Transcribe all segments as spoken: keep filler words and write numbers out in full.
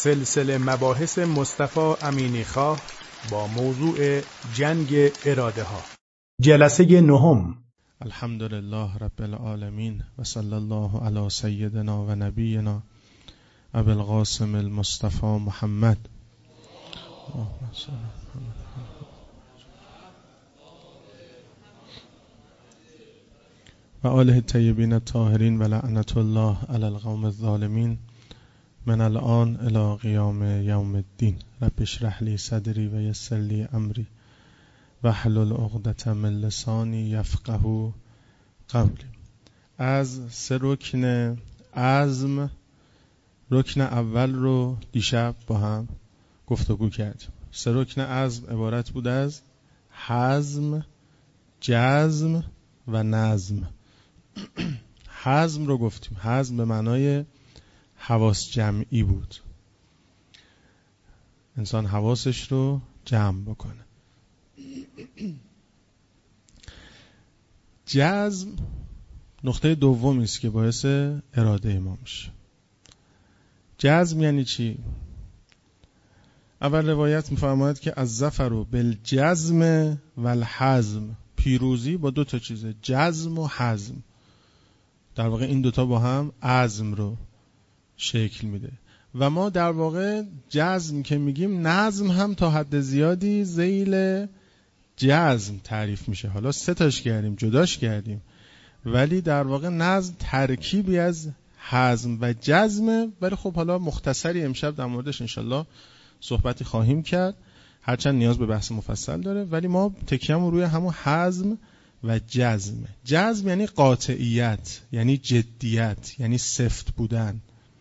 سلسله مباحث مصطفی امینی خواه با موضوع جنگ اراده ها. جلسه نهم. الحمدلله رب العالمین و صلی الله علی سیدنا و نبینا ابی القاسم المصطفى محمد و آله الطیبین الطاهرین و لعنت الله علی القوم الظالمین من الان الی قیام یوم الدین. رب اشرح لی صدری و یسر لی امری واحلل عقدة من لسانی یفقهوا قولی. از سه رکن عزم، رکن اول رو دیشب با هم گفتگو کردیم. سه رکن عزم عبارت بود از حزم، جزم و نظم. حزم رو گفتیم، حزم به معنای حواس جمعی بود، انسان حواسش رو جمع بکنه. جزم نقطه دومی است که باعث اراده ما میشه. جزم یعنی چی؟ اول روایت میفرماید که الظفر بالجزم والحزم، پیروزی با دو تا چیزه، جزم و حزم. در واقع این دوتا با هم عزم رو شکل میده و ما در واقع جزم که میگیم، نظم هم تا حد زیادی ذیل جزم تعریف میشه. حالا سه تاش کردیم، جداش کردیم، ولی در واقع نظم ترکیبی از حزم و جزمه. ولی خب حالا مختصری امشب در موردش انشالله صحبتی خواهیم کرد، هرچند نیاز به بحث مفصل داره، ولی ما تکیه‌مون روی همون حزم و جزمه. جزم یعنی قاطعیت، یعنی جدیت، یعنی سفت بودن،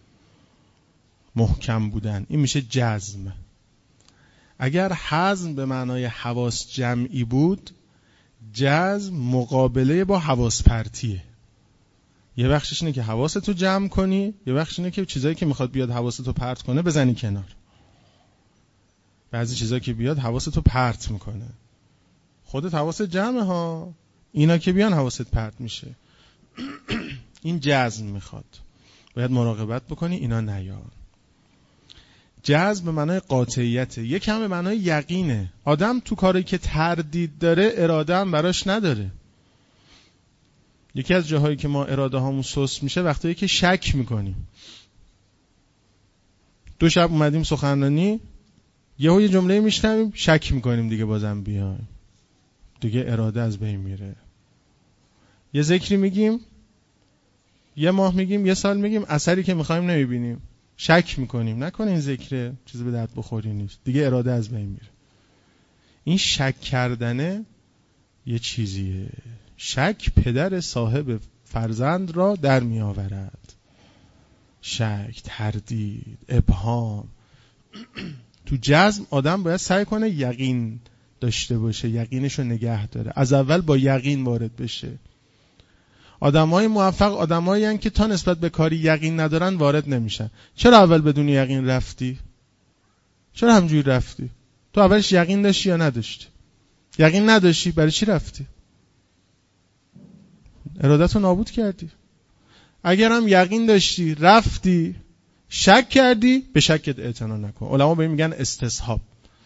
محکم بودن. این میشه جزم. اگر حزم به معنای حواس جمعی بود، جزم مقابله با حواس پرتیه. یه بخشش اینه که حواستو جمع کنی، یه بخشش اینه که چیزایی که میخواد بیاد حواستو پرت کنه بزنی کنار. بعضی چیزایی که بیاد حواستو پرت میکنه، خودت حواست جمعه ها، اینا که بیان حواست پرت میشه. این جزم میخواد، باید مراقبت بکنی اینا نیان. جزم به معنای قاطعیته، یکم به معنای یقینه. آدم تو کاری که تردید داره اراده هم براش نداره. یکی از جاهایی که ما اراده هامون سست میشه وقتی که شک میکنیم. دو شب اومدیم سخنرانی، یهو یه جمله میشنویم شک میکنیم دیگه بازم بیایم، دیگه اراده از بین میره. یه ذکری میگیم، یه ماه میگیم، یه سال میگیم، اثری که میخوایم نمیبینیم، شک میکنیم نکنه این ذکر چیزی به درد بخوری نیست، دیگه اراده از بین میره. این شک کردنه یه چیزیه. شک پدر صاحب فرزند را در میآورد. شک، تردید، ابهام. تو جزم آدم باید سعی کنه یقین داشته باشه، یقینش رو نگه داره، از اول با یقین وارد بشه. آدمای موفق آدمایی هستند که تا نسبت به کاری یقین ندارن وارد نمیشن. چرا اول بدون یقین رفتی؟ چرا همجوری رفتی؟ تو اولش یقین داشتی یا نداشتی؟ یقین نداشتی، برای چی رفتی؟ ارادتو نابود کردی. اگر هم یقین داشتی رفتی، شک کردی، به شکت اعتنا نکن. علما به این میگن استصحاب.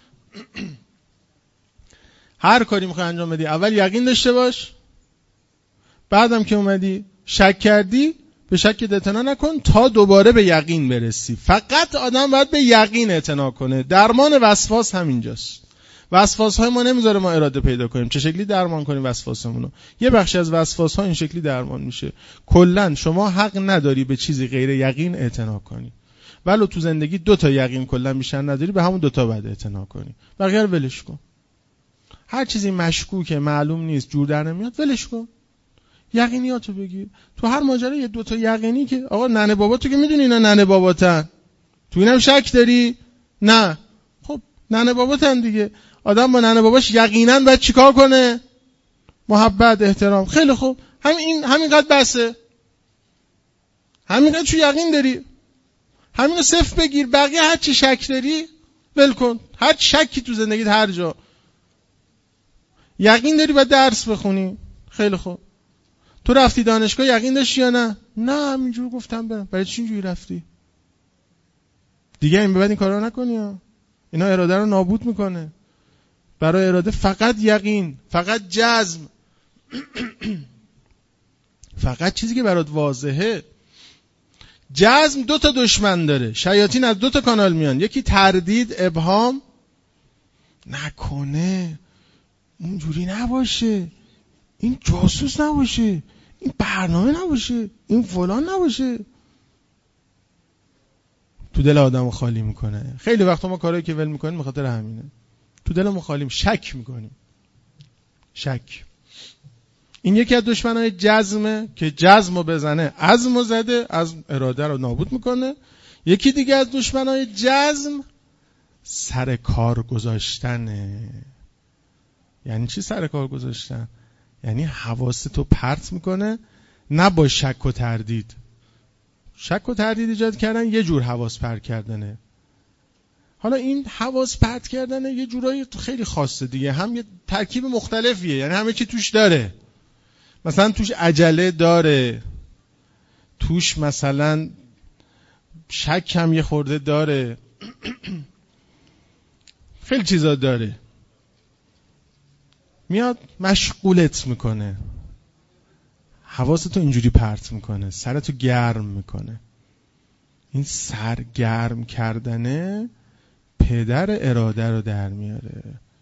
هر کاری میخوای انجام بدی اول یقین داشته باش، بعدم که اومدی شک کردی به شکت اعتنا نکن تا دوباره به یقین برسی. فقط آدم باید به یقین اعتنا کنه. درمان وسواس همینجاست. وسواس های ما نمیذاره ما اراده پیدا کنیم. چه شکلی درمان کنیم وسواسمونو؟ یه بخشی از وسواس ها این شکلی درمان میشه. کلا شما حق نداری به چیزی غیر یقین اعتنا کنی. ولو تو زندگی دو تا یقین کلا بیشتر نداری، به همون دو تا باید اعتنا کنی. بقیه رو ولش کن. هر چیزی مشکوکه، معلوم نیست، جور در نمیاد، ولش کن. یقینیاتو بگیر. تو هر ماجرا یه دو تا یقینی که آقا ننه بابا تو که میدونی اینا ننه باباتن، تو اینم شک داری؟ نه. خب ننه باباتن دیگه. آدم با ننه باباش یقینا باید چیکار کنه؟ محبت، احترام. خیلی خوب، همین همینقدر بسه. همینقدر چو یقین داری، همینو صفر بگیر. بقیه هر چی شک داری ول کن. هر شکی تو زندگیت هر جا یقین داری باید درس بخونی. خیلی خوب، تو رفتی دانشگاه یقین داشتی یا نه؟ نه، همینجور گفتم برم. برای چی اینجوری رفتی؟ دیگه این به بعد این کارا نکنی ها. اینا اراده رو نابود میکنه. برای اراده فقط یقین، فقط جزم، فقط چیزی که برات واضحه. جزم دو تا دشمن داره. شیاطین از دو تا کانال میان. یکی تردید، ابهام، نکنه اینجوری نباشه، این جاسوس نباشه، این برنامه نباشه، این فلان نباشه. تو دل آدمو خالی میکنه. خیلی وقتا ما کارهایی که ول میکنیم بخاطر همینه. تو دلمون خالی، شک میکنیم. شک. این یکی از دشمنای جزمه که جزمو بزنه، عزمو زده، از اراده رو نابود میکنه. یکی دیگه از دشمنای جزم سر کار گذاشتنه. یعنی چی سر کار گذاشتن؟ یعنی حواستو پرت میکنه، نه با شک و تردید. شک و تردید ایجاد کردن یه جور حواس پرت کردنه. حالا این حواس پرت کردنه یه جورایی خیلی خاصه دیگه، هم یه ترکیب مختلفیه، یعنی همه چی توش داره. مثلا توش عجله داره، توش مثلا شک هم یه خورده داره، خیلی چیزا داره. میاد مشغولت میکنه، حواستو اینجوری پرت میکنه، سرتو گرم میکنه. این سرگرم کردنه پدر اراده رو در میاره.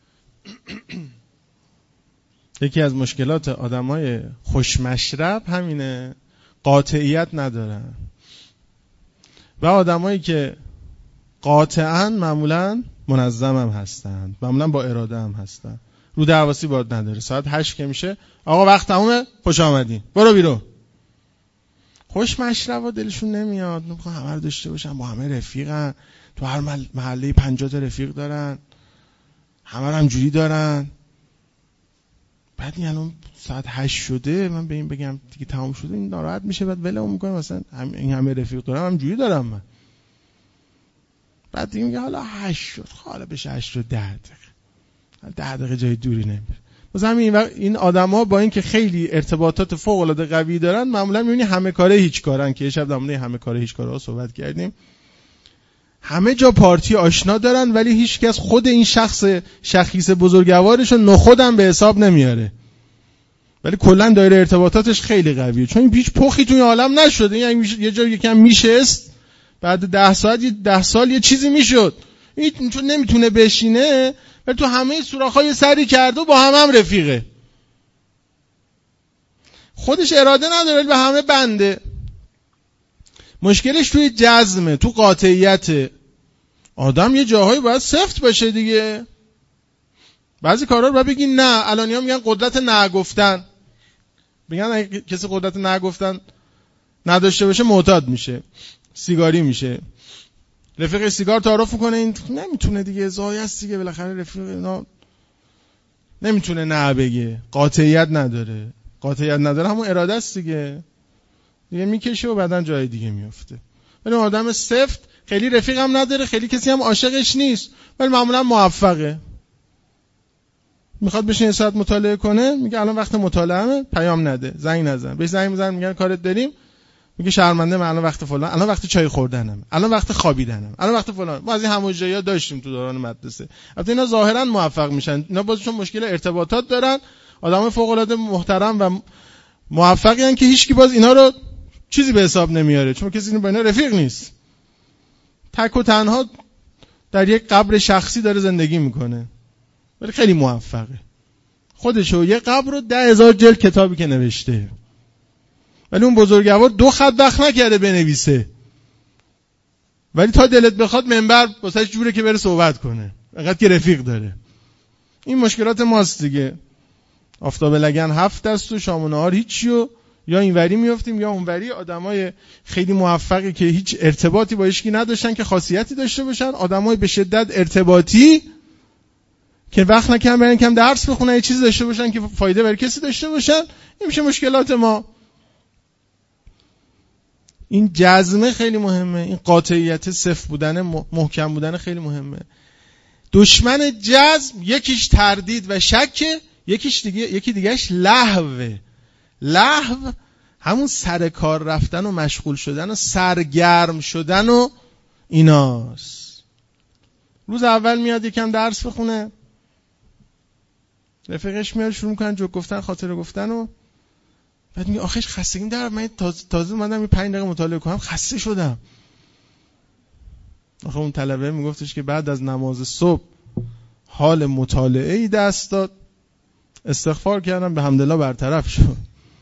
یکی از مشکلات آدمای خوشمشرب همینه، قاطعیت ندارن. و آدمایی که قاطعاً معمولاً منظم هم هستن، معمولاً با اراده هم هستن. رو درواسی باد نداره. ساعت هشت که میشه آقا وقت تمومه، خوش آمدین، برو بیرون. خوشمشربا دلشون نمیاد، میخوان همه رو داشته باشن، با همه رفیقن، تو هر محله پنجاه تا رفیق دارن، همه رو همجوری دارن. بعد این الان ساعت هشت شده من به این بگم دیگه تمام شده، این ناراحت میشه، بعد ولمون میکنه. مثلا هم این همه رفیق دارم، همجوری دارم من. بعد دیگه میگه حالا هشت شد، حالا بشه هشت شد ده دقیقه، ده دقیقه جای دوری نمیره. مثلا همین این آدما با اینکه خیلی ارتباطات فوق العاده قوی دارن، معمولا میبینی همه کاره هیچ کارن، که یه شب در مورد همه کاره هیچ کارها صحبت کردیم. همه جا پارتی آشنا دارن، ولی هیچ کس خود این شخص شخیص بزرگوارشو نخودم به حساب نمیاره، ولی کلا دایره ارتباطاتش خیلی قویه، چون این هیچ پخی توی عالم نشده. یعنی یه جا یکم میشست، بعد ده ساعت یه ده سال یه چیزی میشد. این چون نمیتونه بشینه، ولی تو همه سوراخ‌های سری کرده و با هم هم رفیقه. خودش اراده نداره، ولی به همه بنده. مشکلش توی جزمه، تو قاطعیت. آدم یه جاهایی باید سفت باشه دیگه. بعضی کارا رو باید بگی نه. الانیا میگن قدرت نه گفتن. میگن اگه کسی قدرت نه گفتن نداشته باشه معتاد میشه، سیگاری میشه. رفیق سیگار تعارف کنه، این نمیتونه دیگه، زای است دیگه، بالاخره رفیق اینا نمیتونه نه بگه، قاطعیت نداره. قاطعیت نداره همون اراده است دیگه، دیگه میکشه و بعدن جای دیگه میفته. ولی آدم سفت خیلی رفیق هم نداره، خیلی کسی هم عاشقش نیست، ولی معمولا موفقه. میخواد بشین یه ساعت مطالعه کنه، میگه الان وقت مطالعه‌مه، پیام نده، زنگ نزن. بهش زنگ میزنن میگن کارت داریم، میگه شرمنده، من الان وقت فلان، الان وقت چای خوردنم، الان وقت خوابیدنم، الان وقت فلان. ما از این هموجه‌ها داشتیم تو دوران مدرسه. البته اینا ظاهرا موفق میشن، اینا بازشون مشکل ارتباطات دارن، آدم فوق العاده محترم و موفقی ان که هیچکی باز اینا رو چیزی به حساب نمیاره، چون کسی با اینا رفیق نیست. تک و تنها در یک قبر شخصی داره زندگی میکنه، ولی خیلی موفقه. خودشو یه قبر رو ده هزار جلد کتابی که نوشته، ولی اون بزرگوار دو خط وقت نکرده بنویسه، ولی تا دلت بخواد منبر واسه جوره که بره صحبت کنه، فقط که رفیق داره. این مشکلات ماست دیگه. آفتاب لگن هفت دست و شام و نهار هیچی، و یا اینوری میافتیم یا اونوری. آدمای خیلی موفقی که هیچ ارتباطی با هیچکی نداشتن که خاصیتی داشته باشن، آدمای به شدت ارتباطی که وقت نکنن برن کم درس بخونن، یه چیز داشته باشن که فایده برای کسی داشته باشن. این میشه مشکلات ما. این جزمه خیلی مهمه، این قاطعیت، صفر بودن، محکم بودن خیلی مهمه. دشمن جزم یکیش تردید و شکه، یکیش دیگه یکی دیگهش لهوه. لهو همون سر کار رفتن و مشغول شدن و سرگرم شدن و ایناست. روز اول میاد یکم درس بخونه، رفیقش میاد شروع میکنن جوک گفتن، خاطره گفتن و بعد میگه آخش خستگیم در من تازه تازه اومدم یه پنج دقیقه مطالعه کنم خسته شدم. آخه اون طلبه میگفتش که بعد از نماز صبح حال مطالعه ای دست داد، استغفار کردم، به حمدالله برطرف شد.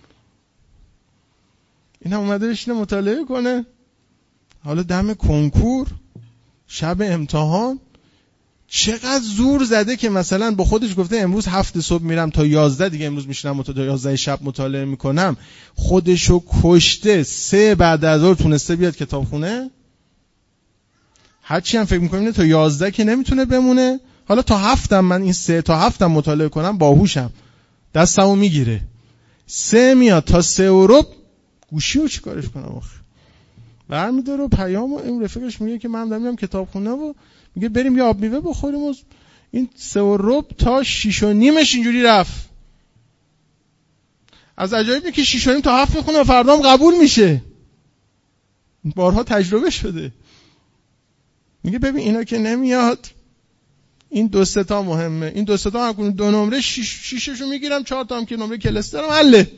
این هم اومده بشینه مطالعه کنه، حالا دم کنکور شب امتحان چقدر زور زده که مثلا با خودش گفته امروز هفت صبح میرم تا یازده دیگه امروز میشینم مطالعه، یازده شب مطالعه میکنم. خودشو کشته، سه بعد از ظهر تونسته بیاد کتابخونه. هرچی هم فکر میکنم تا یازده که نمیتونه بمونه، حالا تا هفتم من این سه تا هفتم مطالعه کنم باهوشم، دستمو میگیره. سه میاد تا سه و ربع گوشیو چیکارش کنم آخه؟ برمیداره و پیامو این رفیقش میگه که من دارم میرم کتابخونه و میگه بریم یه آب میوه بخوریم و این سه و ربع تا شیش و نیمش اینجوری رفت. از عجایبی که شیش و نیم تا هفت میخونه و فردام قبول میشه، بارها تجربه شده. میگه ببین اینا که نمیاد، این دو سه تا مهمه، این دو سه تا هم دو نمره شیش شیششو میگیرم، چهار تا هم که نمره کلسترم حله.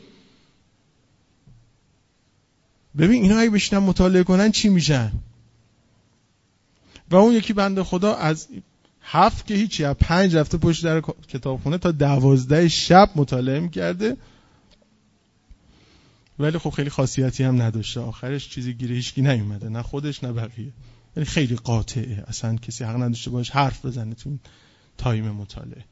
ببین اینا اگه بشینن مطالعه کنن چی میشن؟ و اون یکی بنده خدا از هفت که هیچی، از پنج رفته پشت در کتابخونه تا دوازده شب مطالعه میکرده، ولی خب خیلی خاصیتی هم نداشته. آخرش چیزی گیره هیچکی نیومده، نه خودش نه بقیه. ولی خیلی قاطعه، اصلا کسی حق نداشته باش حرف بزنه تو این تایم مطالعه.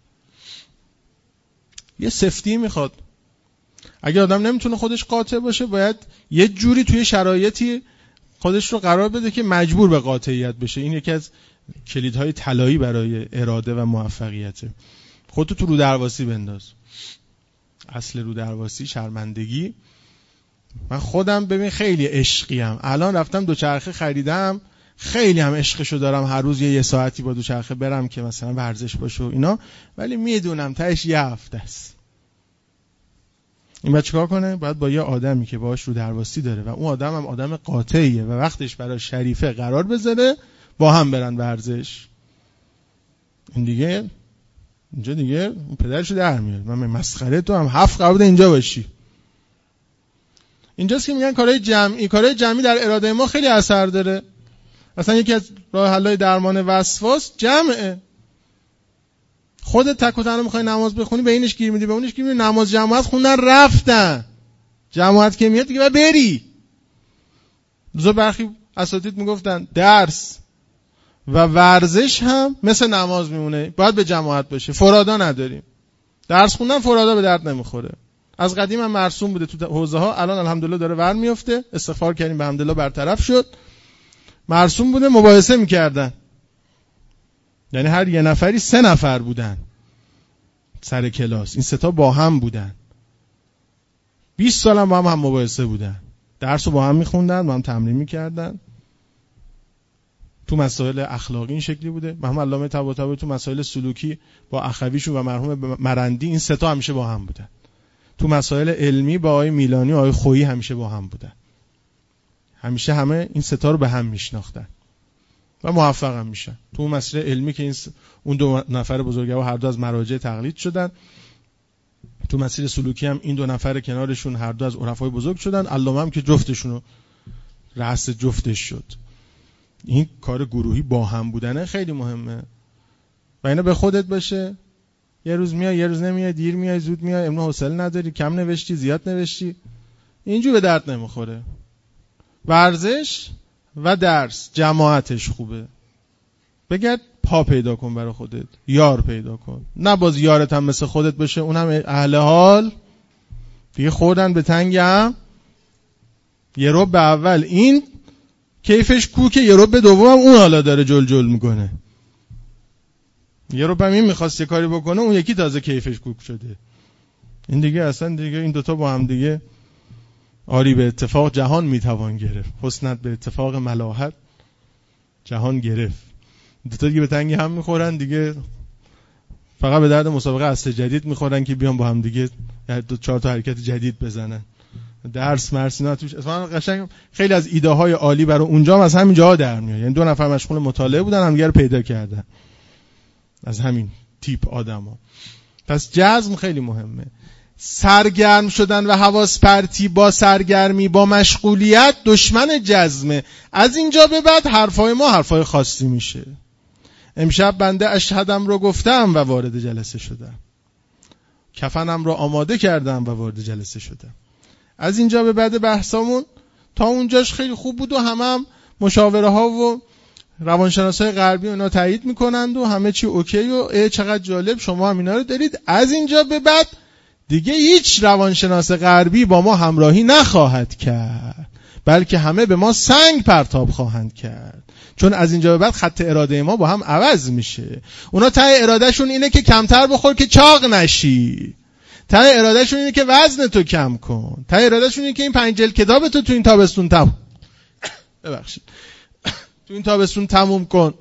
یه سفتی میخواد. اگه آدم نمیتونه خودش قاطع باشه، باید یه جوری توی شرایطی خودش رو قرار بده که مجبور به قاطعیت بشه. این یکی از کلیدهای طلایی برای اراده و موفقیته. خودتو تو رو درواسی بنداز. اصل رو درواسی شرمندگی. من خودم ببین خیلی عشقیم، الان رفتم دوچرخه خریدم، خیلی هم عشقشو دارم، هر روز یه, یه ساعتی با دوچرخه برم که مثلا ورزش باشه و اینا، ولی میدونم تهش یه هفته است. این باید چیکار کنه؟ باید با یه آدمی که باهاش رو درواسی داره و اون آدم هم آدم قاطعیه و وقتش برای شریفه قرار بذاره، با هم برن ورزش. این دیگه اینجا دیگه اون پدرشو در میاره. من مسخره تو هم هفت قرار بوده اینجا باشی. اینجاست که میگن کارهای جمعی، کارهای جمعی در اراده ما خیلی اثر داره. اصلا یکی از راه حل‌های درمان وسواس جمعه. خودت تک و تنها میخوای نماز بخونی، به اینش گیر میدی به اونش گیر میدی، نماز جماعت خوندن رفتن، جماعت که میاد دیگه باید بری. روزا برخی اساتید میگفتن درس و ورزش هم مثل نماز میمونه، باید به جماعت باشه، فرادا نداریم. درس خوندن فرادا به درد نمیخوره. از قدیم هم مرسوم بوده تو حوزه ها، الان الحمدلله داره ور میفته، استغفار کردیم به حمدالله برطرف شد. مرسوم بوده مباحثه میکردن، یعنی هر یه نفری سه نفر بودن سر کلاس، این سه تا با هم بودن. بیست سال هم با هم هم مباحثه بودن، درس رو با هم میخوندن، با هم تمرین میکردن. تو مسائل اخلاقی این شکلی بوده. مرحوم علامه طباطبایی تو مسائل سلوکی با اخویشون و مرحوم مرندی این سه تا همیشه با هم بودن. تو مسائل علمی با آقای میلانی و آقای خویی همیشه با هم بودن. همیشه همه این سه تا رو به هم میشناختن و موفق هم میشن. تو اون مسئله علمی که این س... اون دو نفر بزرگوار هر دو از مراجع تقلید شدن، تو مسئله سلوکی هم این دو نفر کنارشون هر دو از عرفای بزرگ شدن. علامه هم که جفتشون رو رأس جفتش شد. این کار گروهی با هم بودنه خیلی مهمه. و اینا به خودت باشه، یه روز میای یه روز نمیای، دیر میای زود میای، امروز حوصله نداری، کم نوشتی زیاد نوشتی، اینجوری به درد نمیخوره. ورزش و درس جماعتش خوبه. بگرد پا پیدا کن برای خودت، یار پیدا کن. نه باز یارت هم مثل خودت باشه، اونم اهل حال دیگه خوردن به تنگم. یه رو به اول این کیفش کوکه، یه رو به دوم هم اون حالا داره جل جل میکنه. یه رو هم این میخواست یه کاری بکنه، اون یکی تازه کیفش کوک شده. این دیگه اصلا دیگه این دوتا با هم دیگه آری به اتفاق جهان میتوان گرفت، حسنت به اتفاق ملاحت جهان گرفت. دوتا دیگه به تنگی هم میخورن دیگه، فقط به درد مسابقه اصل جدید میخورن که بیان با هم دیگه دو چهار تا حرکت جدید بزنن. درس مرسینا توش اصلا قشنگ خیلی از ایده های عالی برای اونجا هم از همین جاها در میاد. یعنی دو نفر مشغول مطالعه بودن، همدیگه رو پیدا کردن از همین تیپ آدما. پس جذب خیلی مهمه. سرگرم شدن و حواس پرتی با سرگرمی با مشغولیت دشمن جذمه. از اینجا به بعد حرفای ما حرفای خاصی میشه. امشب بنده اشهدم رو گفتم و وارد جلسه شدم، کفنم رو آماده کردم و وارد جلسه شدم. از اینجا به بعد بحثامون تا اونجاش خیلی خوب بود و همه هم مشاوره ها و روانشناسای غربی اونا تایید میکنند و همه چی اوکی و ای چقدر جالب شما هم اینا رو دارید. از اینجا به بعد دیگه هیچ روانشناس غربی با ما همراهی نخواهد کرد، بلکه همه به ما سنگ پرتاب خواهند کرد، چون از اینجا به بعد خط اراده ما با هم عوض میشه. اونا ته ارادهشون اینه که کمتر بخور که چاق نشی، ته ارادهشون اینه که وزن تو کم کن، ته ارادهشون اینه که این پنج جلد کتاب تو تو این تابستون تموم ببخشید تو این تابستون تموم کن.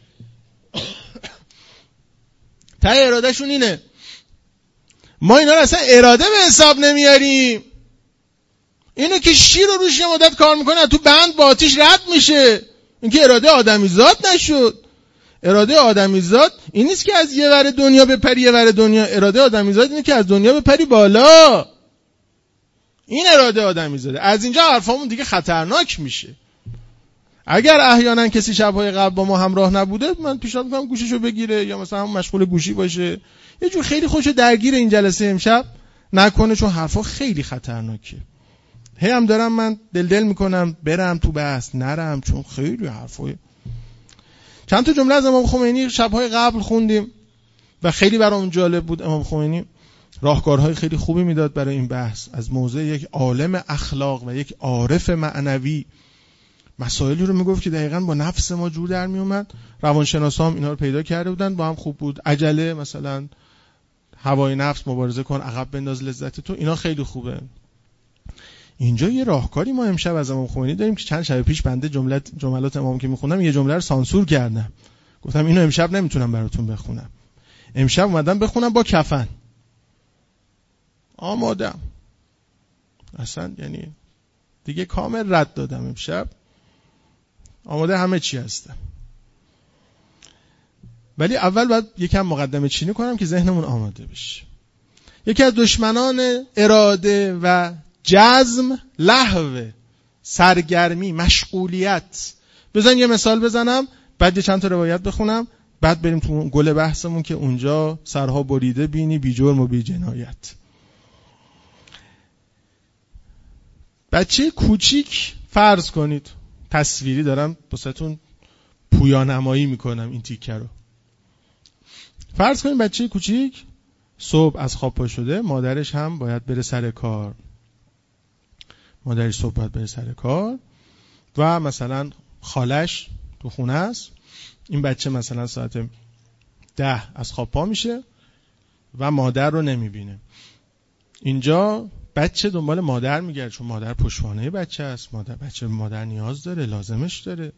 ته ارادهشون اینه. ما اینا رو اصلا اراده به حساب نمیاریم. اینو که شیر رو روش یه مدت کار میکنه تو بند با آتیش رد میشه. این که اراده آدمیزاد نشد. اراده آدمیزاد این نیست که از یه ور دنیا بپری یه ور دنیا. اراده آدمیزاد اینه که از دنیا بپری بالا. این اراده آدمیزاده. از اینجا حرفامون دیگه خطرناک میشه. اگر احیانا کسی شب‌های قبل با ما همراه نبوده، من پیشنهاد میکنم گوشیشو بگیره یا مثلا مشغول گوشی باشه، یه جور خیلی خوشو درگیر این جلسه امشب نکنه، چون حرفا خیلی خطرناکه. هی هم دارم من دل دل میکنم برم تو بحث نرم، چون خیلی حرفای. چند تا جمله از امام خمینی شب‌های قبل خوندیم و خیلی برام جالب بود. امام خمینی راهکارهای خیلی خوبی میداد برای این بحث. از موضع یک عالم اخلاق و یک عارف معنوی مسائلی رو میگفت که دقیقاً با نفس ما جور در میومد. روانشناسا هم اینا رو پیدا کرده بودن، با هم خوب بود. عجله مثلا هوای نفس مبارزه کن، عقب بنداز لذت تو، اینا خیلی خوبه. اینجا یه راهکاری ما امشب از امام خمینی داریم که چند شب پیش بنده جملات جملات امام که میخونم یه جمله رو سانسور کردم، گفتم اینو امشب نمیتونم براتون بخونم. امشب اومدم بخونم با کفن آمادم، اصلا یعنی دیگه کامل رد دادم. امشب آماده همه چی هستم، ولی اول باید یکم مقدمه چینی کنم که ذهنمون آماده بشه. یکی از دشمنان اراده و جزم لهو، سرگرمی، مشغولیت. بزن یه مثال بزنم، بعد یه چند تا روایت بخونم، بعد بریم تو گل بحثمون که اونجا سرها بریده بینی بی جرم و بی جنایت. بچه کوچیک فرض کنید، تصویری دارم واسهتون پویانمایی میکنم این تیکه رو. فرض کنید بچه کوچیک صبح از خواب پا شده، مادرش هم باید بره سر کار. مادرش صبح باید بره سر کار و مثلا خالش تو خونه است. این بچه مثلا ساعت ده از خواب پا میشه و مادر رو نمیبینه. اینجا بچه دنبال مادر میگرده، چون مادر پشتوانه بچه است. مادر بچه مادر نیاز داره، لازمش داره،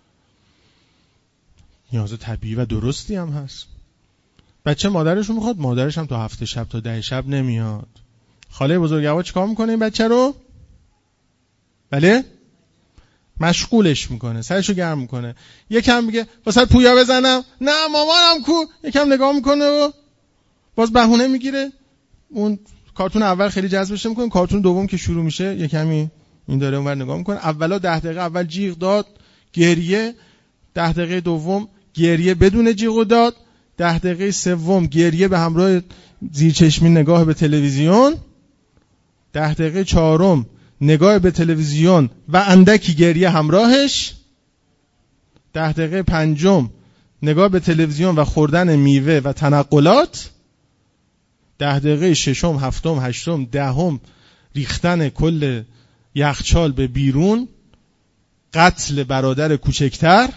نیاز طبیعی و درستی هم هست. بچه مادرش رو میخواد، مادرش هم تا هفته شب تا ده شب نمیاد. خاله بزرگوار چیکار میکنه این بچه رو؟ بله؟ مشغولش میکنه، سرشو گرم میکنه. یکم میگه واسه پویا بزنم، نه مامانم کو. یکم نگاه میکنه و باز بهونه میگیره. اون کارتون اول خیلی جذبش نمیکنه، کارتون دوم که شروع میشه یکمی این داره اونور نگاه میکنه. اولا ده دقیقه اول جیغ داد، گریه. ده دقیقه دوم گریه بدون جیغ و داد. ده دقیقه سوم گریه به همراه زیرچشمی نگاه به تلویزیون. ده دقیقه چهارم نگاه به تلویزیون و اندکی گریه همراهش. ده دقیقه پنجم نگاه به تلویزیون و خوردن میوه و تنقلات. ده دقیقه ششم، هفتم، هشتم، دهم ریختن کل یخچال به بیرون، قتل برادر کوچکتر،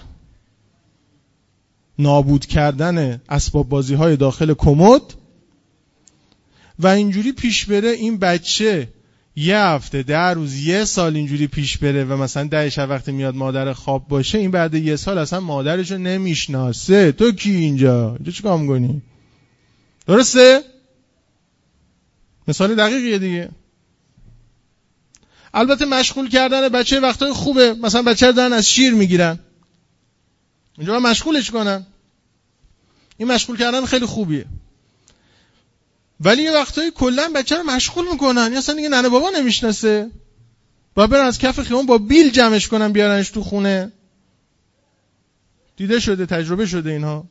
نابود کردن اسباب بازی های داخل کمد. و اینجوری پیش بره این بچه یه هفته، ده روز، یه سال اینجوری پیش بره و مثلا ده شب وقتی میاد مادر خواب باشه، این بعد یه سال اصلا مادرشو نمیشناسه. تو کی اینجا؟ اینجا چیکار می‌کنی؟ درسته؟ مثال دقیقیه دیگه. البته مشغول کردن بچه وقتای خوبه، مثلا بچه رو دارن از شیر میگیرن، اینجا باید مشغولش کنن، این مشغول کردن خیلی خوبیه. ولی یه وقتایی کلا بچه رو مشغول میکنن، یا اصلا دیگه ننه بابا نمیشناسه، باید برن از کف خیابون با بیل جمعش کنن بیارنش تو خونه. دیده شده، تجربه شده اینها.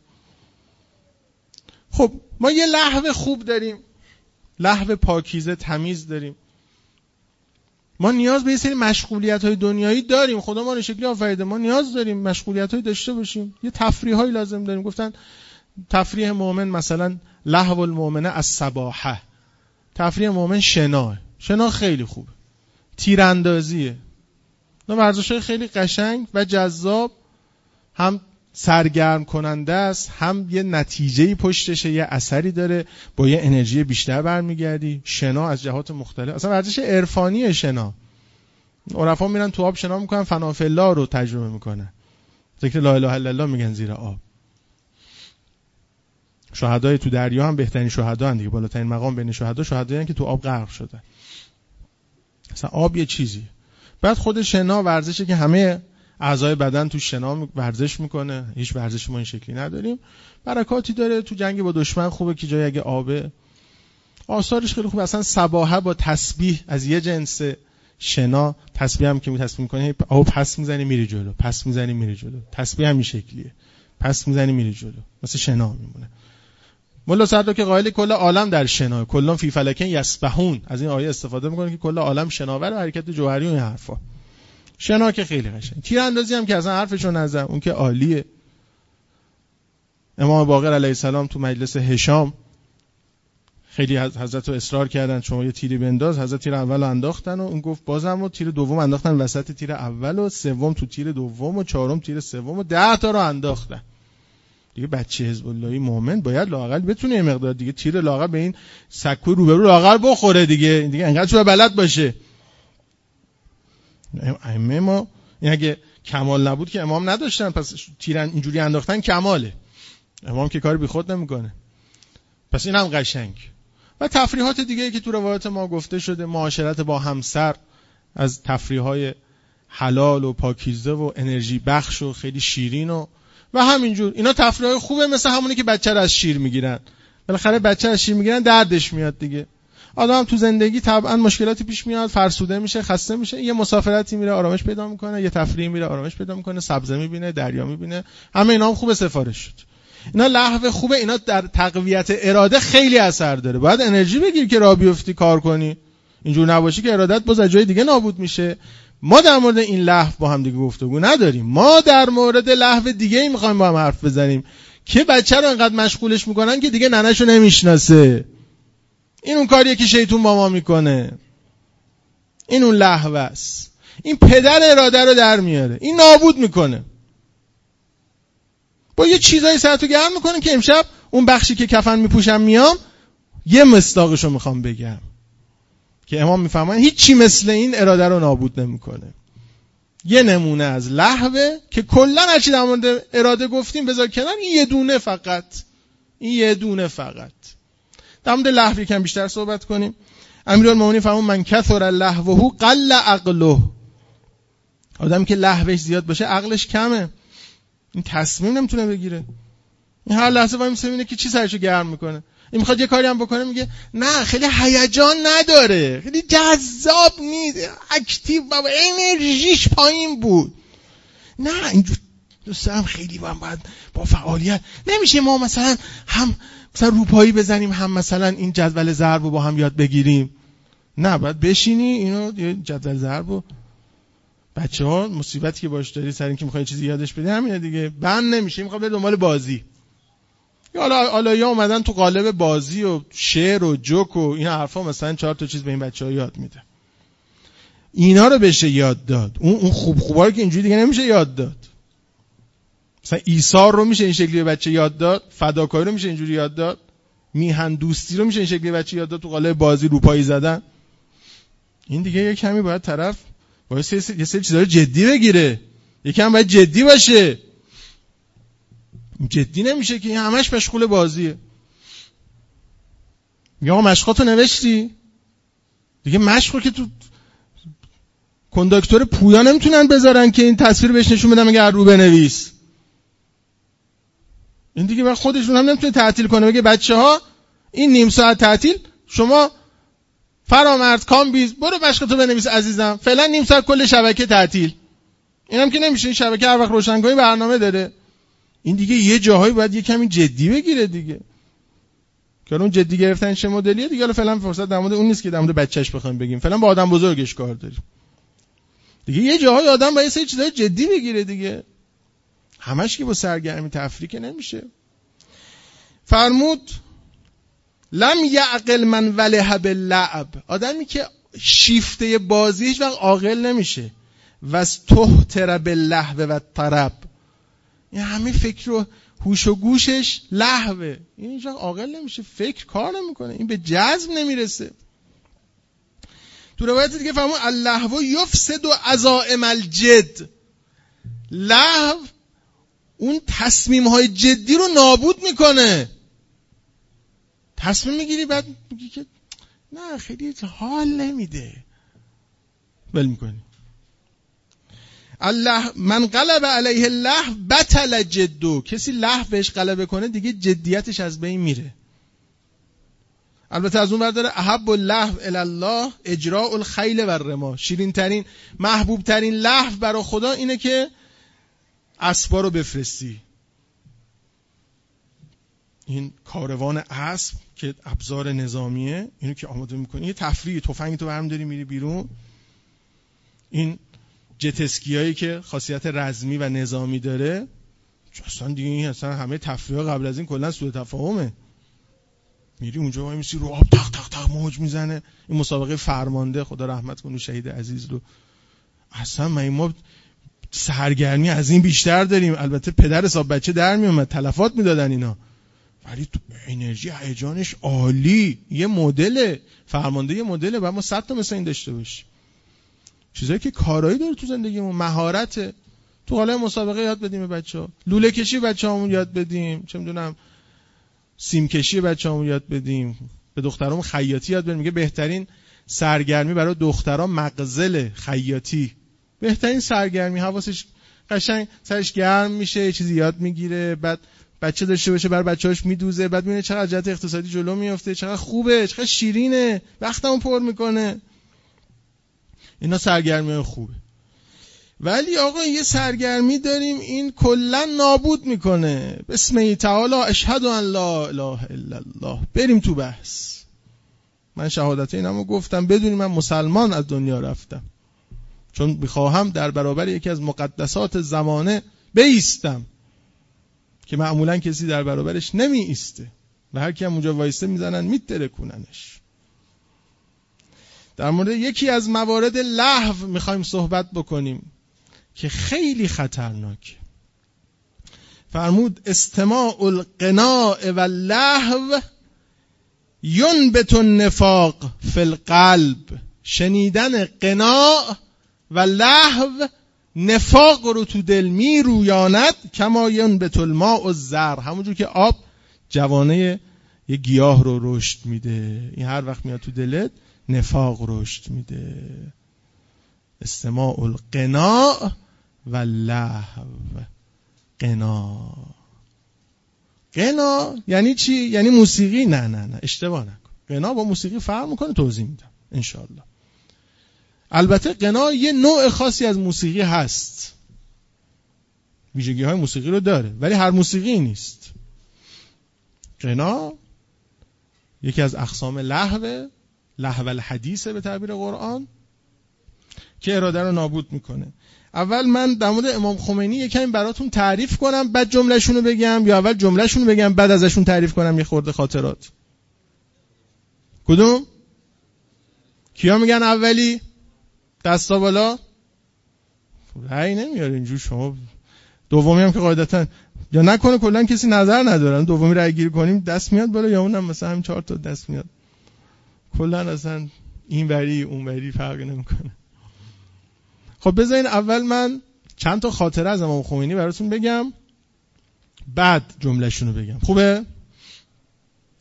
خب ما یه لهو خوب داریم، لهو پاکیزه تمیز داریم. ما نیاز به یه سری مشغولیت‌های دنیایی داریم، خدا ما رو شکلی آفریده، ما نیاز داریم مشغولیت‌های داشته باشیم، یه تفریحایی لازم داریم. گفتن تفریح مؤمن مثلا لهو المؤمنه السباحه، تفریح مؤمن شنا، شنا خیلی خوبه، تیراندازیه، نه ورزش‌های خیلی قشنگ و جذاب، هم سرگرم کننده است، هم یه نتیجه‌ای پشتشه، یه اثری داره، با یه انرژی بیشتر برمیگردی. شنا از جهات مختلف، اصلا ورزش عرفانی شنا، عرفا میرن تو آب شنا میکنن، فناء الله رو تجربه میکنن، ذکر لا اله الا الله میگن زیر آب. شهدای تو دریا هم بهترین شهدا هستند دیگه، بالاترین مقام بین شهدا شهدایان که تو آب غرق شدن. اصلا آب یه چیزی. بعد خود شنا ورزشی که همه اعضای بدن تو شنا ورزش میکنه، هیچ ورزشی ما این شکلی نداریم. برکاتی داره، تو جنگ با دشمن خوبه که جای اگه آبه، آثارش خیلی خوبه. اصلا سباحه با تسبیح از یه جنس، شنا تسبیح هم که تسبیح میکنی، آب پس میزنی میری جلو، پس میزنی میری جلو، تسبیح هم این شکلیه، پس میزنی میری جلو، مثل شنا میمونه. مولا صدرا که قائل کل عالم در شنا، کلون فی فلکن یسبحون، از این آیه استفاده میکنه که کل عالم شناور و حرکت جوهری و این حرفا. شنا که خیلی قشنگ. تیراندازی هم که اصلا حرفشو نزدم، اون که عالیه. امام باقر علیه السلام تو مجلس هشام خیلی حضرت رو اصرار کردن شما یه تیری بنداز، حضرت تیر اول رو انداختن و اون گفت بازم، و تیر دوم انداختن وسط تیر اول و سوم تو تیر دوم و چهارم تیر سوم و ده تا رو انداختن. دیگه بچه حزب اللهی مومن باید لااقل بتونه یه مقدار دیگه تیر لااقل به این سکوی روبرو لااقل بخوره دیگه، دیگه انقدر شو بلد باشه. ائمه ما این اگه کمال نبود که امام نداشتن، پس تیر اینجوری انداختن کماله، امام که کار بی خود نمیکنه. پس این هم قشنگ. و تفریحات دیگه که تو روایات ما گفته شده، معاشرت با همسر از تفریحات حلال و پاکیزه و انرژی بخش و خیلی شیرین و و همینجور، اینا تفریحات خوبه، مثل همونی که بچه رو از شیر میگیرن. بالاخره بچه از شیر میگیرن دردش میاد دیگه. آدم تو زندگی طبعا مشکلاتی پیش میاد، فرسوده میشه، خسته میشه، یه مسافرتی میره آرامش پیدا میکنه، یه تفریحی میره آرامش پیدا میکنه، سبزه میبینه، دریا میبینه، همه اینا هم خوبه، سفارش شد. اینا لهو خوبه، اینا در تقویت اراده خیلی اثر داره. باید انرژی بگیر که راه بیفتی کار کنی، اینجور نباشی که ارادت باز جای دیگه نابود میشه. ما در مورد این لهو با هم دیگه گفتگو نداریم، ما در مورد لهو دیگه ای میخوایم با هم حرف بزنیم که بچه رو انقدر مشغولش میکنن که دیگه ننه‌شو نمیشناسه. این اون کاریه که شیطون با ما میکنه، این اون لهو است. این پدر اراده رو در میاره، این نابود میکنه، با یه چیزایی سرتو گرم میکنه که امشب اون بخشی که کفن میپوشم میام یه مصداقشو میخوام بگم که امام میفهمن هیچ چی مثل این اراده رو نابود نمیکنه. یه نمونه از لهوه که کلا هر چی در مورد اراده گفتیم بذار کنار، این یه دونه فقط، این یه دونه فقط. در مورد لهو یکم بیشتر صحبت کنیم. امیرالمومنین فرمود من کثر لهوه قل عقله، آدمی که لهوش زیاد باشه عقلش کمه، این تصمیم نمیتونه بگیره، این هر لحظه وای میسه اینه که چی سرشو گرم میکنه. این میخواد یه کاری هم بکنه میگه نه خیلی هیجان نداره، خیلی جذاب نیست، اکتیو و انرژیش پایین بود، نه اینجور دوستم خیلی با باید با فعالیت نمیشه. ما مثلا هم مثلا روپایی بزنیم، هم مثلا این جدول ضرب رو با هم یاد بگیریم، نه باید بشینی اینو یه جدول ضرب رو. بچه‌ها مصیبتی که باش داری سر این که میخوای چیزی یادش بدی همینه دیگه، بند نمیشه، میخواد بره دنبال بازی. یا حالا آلایا اومدن تو قالب بازی و شعر و جوک و این حرفا، مثلا چهار تا چیز به این بچه‌ها یاد میده. اینا رو بشه یاد داد، اون اون خوب خوبا رو که اینجوری دیگه نمیشه یاد داد. مثلا ایثار رو میشه این شکلی به بچه یاد داد، فداکاری رو میشه اینجوری یاد داد، میهن دوستی رو میشه این شکلی به بچه یاد داد تو قالب بازی روپایی زدن. این دیگه یه کمی باید طرف باید یه سری چیزا رو جدی بگیره، یکم باید جدی باشه. جدی نمیشه که همش مشغول بازیه. یا مشقاتو نوشتی دیگه، مشقو که تو کنداکتور پویا نمیتونن بذارن که این تصویر بهش نشون بدن مگه رو بنویس. این دیگه وقت خودشون هم نمیتونه تعطیل کنه بگه بچه‌ها این نیم ساعت تعطیل، شما فرامرز کامبیز برو مشقتو بنویس عزیزم، فعلا نیم ساعت کل شبکه تعطیل. اینم که نمیشه، این شبکه هر وقت روشنگاهی برنامه داره. این دیگه یه جاهایی باید یه کمی جدی بگیره دیگه. که اون جدی گرفتن چه مدلیه دیگه، حالا فعلا فرصت در مورد اون نیست که در مورد بچه‌ش بخوایم بگیم، فعلا با آدم بزرگش کار داریم. دیگه یه جاهای آدم باید یه چیزای جدی بگیره دیگه. همش که با سرگرمی تفریح که نمیشه. فرمود لم یعقل من وله باللعب، آدمی که شیفته بازی هیچ وقت عاقل نمیشه. واستهتر باللهو و الطرب، این همه فکر و هوش و گوشش لهوه، این هیچ وقت عاقل نمیشه، فکر کار نمیکنه، این به جزم نمیرسه. تو روایت دیگه فرمود اللهو یفسد عزائم الجد، لهو اون تصمیم های جدی رو نابود میکنه. تصمیم میگیری بعد میگی که نه خیلی حال نمیده، ول میکنی. الله من غلب علیه اللهو بطل جدو، کسی لهو بهش غلبه کنه دیگه جدیتش از بین میره. البته از اون ور داره احب اللهو الی الله اجراء الخیل و الرما، شیرین ترین محبوب ترین لهو برای خدا اینه که اسبا رو بفرستی. این کاروان اسب که ابزار نظامیه، اینو که آماده میکنی، یه تفریح، تفنگ تو برمی‌داری میری بیرون. این جت اسکیایی که خاصیت رزمی و نظامی داره، اصلا دیگه این اصلا همه تفریح قبل از این کلا سوء تفاهمه. میری اونجا وای میسی رو آب تق تق تق موج میزنه. این مسابقه فرمانده، خدا رحمت کنه شهید عزیز رو، اصلا ما ما سرگرمی از این بیشتر داریم. البته پدر حساب بچه در میومد، تلفات میدادن اینا، ولی تو انرژی هیجانش عالی. یه مدل فرمانده، یه مدل، بعد ما صد تا مثل این داشته باشیم. چیزایی که کارایی داره تو زندگیمون، مهارت. تو حالا مسابقه یاد بدیم به بچه‌ها، لوله کشی بچه‌هامون یاد بدیم، چه میدونم سیم کشی بچه‌هامون یاد بدیم، به دخترامون خیاطی یاد بدیم. میگه بهترین سرگرمی برای دخترها مغزل خیاطی، بهترین سرگرمی، حواسش قشنگ سرش گرم میشه، یه چیزی یاد میگیره، بعد بچه داشته باشه برای بچه‌هاش میدوزه، بعد میبینه چقدر جهت اقتصادی جلو میافته، چقدر خوبه، چقدر شیرینه، وقتمون پر میکنه. اینا سرگرمی خوبه. ولی آقا یه سرگرمی داریم این کلا نابود میکنه. بسم تعالی اشهد ان لا اله الا الله. بریم تو بحث. من شهادت اینمو گفتم بدونی من مسلمان از دنیا رفتم، چون میخواهم در برابر یکی از مقدسات زمانه بایستم که معمولا کسی در برابرش نمی ایسته و هر کی هم اونجا وایسته میزنن میترکوننش. در مورد یکی از موارد لهو میخوایم صحبت بکنیم که خیلی خطرناکه. فرمود استماع القناع و اللهو ینبت النفاق فی القلب، شنیدن قناع و لهو نفاق رو تو دل می رویاند. کما ینبت الماء الزرع، همونجور که آب جوانه یه گیاه رو رشد میده، این هر وقت میاد تو دلت نفاق رشد میده. استماع القناع و لهو. قناع قناع یعنی چی؟ یعنی موسیقی؟ نه نه نه اشتباه نکن. قناع با موسیقی فرق میکنه، توضیح میدم انشالله. البته قناع یه نوع خاصی از موسیقی هست، ویژگی های موسیقی رو داره، ولی هر موسیقی نیست. قناع یکی از اقسام لهو، لهو الحدیثه به تعبیر قرآن، که اراده رو نابود میکنه. اول من در مورد امام خمینی یکم براتون تعریف کنم بعد جمله‌شون رو بگم، یا اول جمله‌شون رو بگم بعد ازشون تعریف کنم یه خورده خاطرات؟ کدوم؟ کیا میگن اولی؟ دستا بالا. رأی نمیاره اینجور شما. دومی هم که قاعدتا یا نکنه کلا کسی نظر نداره، دومی رأی گیری کنیم دست میاد بالا، یا اونم مثلا هم چهار تا دست میاد. کلا اصلا این وری اون وری فرقی نمیکنه. خب بذارین اول من چند تا خاطره از امام خمینی براتون بگم بعد جمله‌شون رو بگم، خوبه؟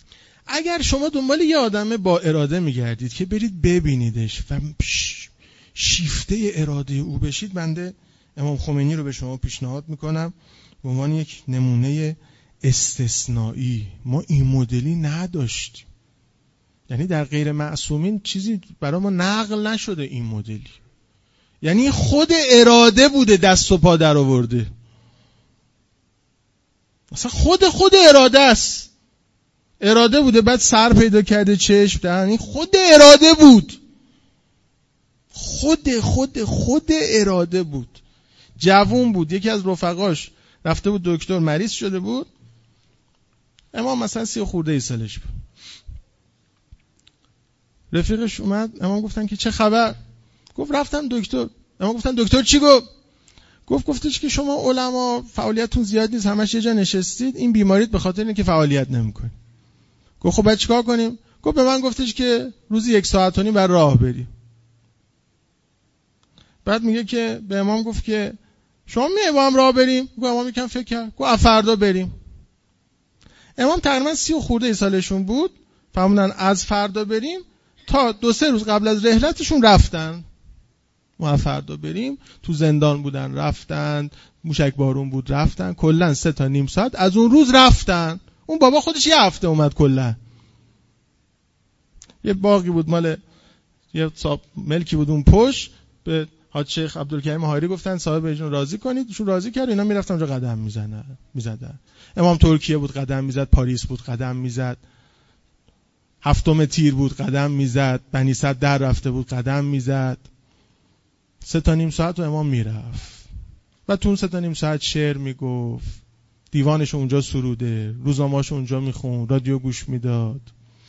اگر شما دنبال یه آدم با اراده میگردید که برید ببینیدش و شیفته اراده او بشید، بنده امام خمینی رو به شما پیشنهاد میکنم به عنوان یک نمونه استثنایی. ما این مدلی نداشتیم، یعنی در غیر معصومین چیزی برای ما نقل نشده این مدلی. یعنی خود اراده بوده دست و پا در آورده، مثلا خود خود اراده است، اراده بوده بعد سر پیدا کرده چشم، یعنی خود اراده بود، خود خود خود اراده بود. جوون بود، یکی از رفقاش رفته بود دکتر، مریض شده بود، امام مثلا سی خورده ای سالش بود. رفیقش اومد، امام گفتن که چه خبر؟ گفت رفتم دکتر. امام گفتن دکتر چی گفت؟ گفت گفتش که شما علما فعالیتتون زیاد نیست، همش یه جا نشستید، این بیماریت به خاطر اینه که فعالیت نمی‌کنی. گفت خب بعد چیکار کنیم؟ گفت به من گفتش که روزی یک ساعت و نیم بر راه بریم. بعد میگه که به امام گفت که شما میای با هم راه بریم؟ گفت امام یکم فکر کرد، گفت فردا بریم. امام تقریبا سی و خورده ای سالشون بود، فهمیدن از فردا بریم تا دو سه روز قبل از رحلتشون رفتن. ما فردا بریم، تو زندان بودن رفتن، موشک بارون بود رفتن، کلا سه تا نیم ساعت از اون روز رفتن. اون بابا خودش یه هفته اومد کلا. یه باقی بود مال یه صاحب ملکی بود اون پشت، به حاج شیخ عبدالکریم حایری گفتن صاحب ایشون راضی کنید، ایشون راضی کرد، اینا میرفتن اونجا قدم میزنن میزدن. امام ترکیه بود قدم میزد، پاریس بود قدم میزد، هفتم تیر بود قدم میزد، بنی صد در رفته بود قدم میزد. سه تا نیم ساعت و امام میرفت و تو اون سه تا نیم ساعت شعر میگفت، دیوانش اونجا سروده، روزنامه‌اش اونجا میخون، رادیو گوش میداد.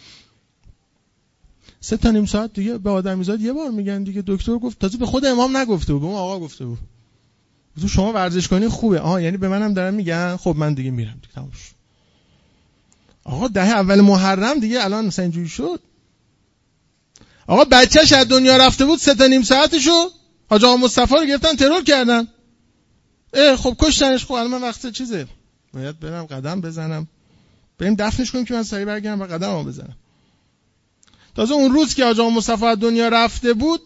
سه تا نیم ساعت دیگه به آدمیزاد یه بار میگن دیگه دکتر گفت، تازه به خود امام نگفته بود، به اون آقا گفته بود تو شما ورزش کنی خوبه. آها یعنی به منم دارن میگن، خب من دیگه میرم دیگه، تموم شد. آقا دهه اول محرم دیگه الان مثلا اینجوری شد. آقا بچه‌ش از دنیا رفته بود، سه تا نیم ساعتشو حاج آقا مصطفی رو گرفتن ترور کردن. اه خب کشتنش. خب الان من وقت چیزه، باید برم قدم بزنم، بریم دفنش کنیم که من سریع برگردم و قدمو بزنم. تازه اون روز که حاج آقا مصطفی از دنیا رفته بود،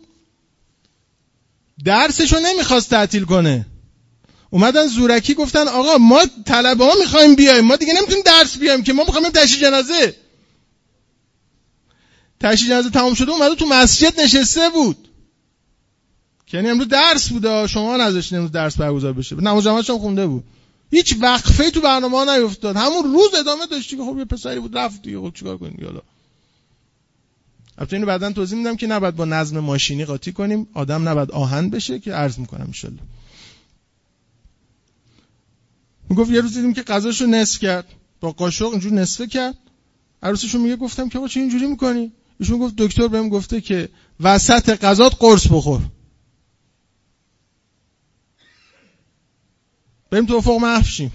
درسشو نمیخواست تعطیل کنه. اومدن زورکی گفتن آقا ما طلبه ها میخوایم بیایم، ما دیگه نمیتونیم درس بیایم که، ما میخوایم تشییع جنازه. تشییع جنازه تمام شده اومده تو مسجد نشسته بود، یعنی امروز درس بوده، شما نذاشتین امروز درس برگزار بشه، نماز جماعتش هم خونده بود، هیچ وقفه‌ای تو برنامه‌ها نیفتاد، همون روز ادامه داشتی که خب یه پسری بود رفت دیگه، خب چیکار کنیم حالا. البته اینو بعداً توضیح میدم که نباید با نظم ماشینی قاطی کنیم، آدم نباید آهن بشه که عرض میکنم ان شاء الله. میگفت یه روز دیدیم که غذاشو نصف کرد، با قاشق اینجوری نصفه کرد. عروسشون میگه گفتم که آقا چه اینجوری میکنی؟ ایشون گفت دکتر بهم گفته که وسط غذات قرص بخور. بریم تو افق محو شیم.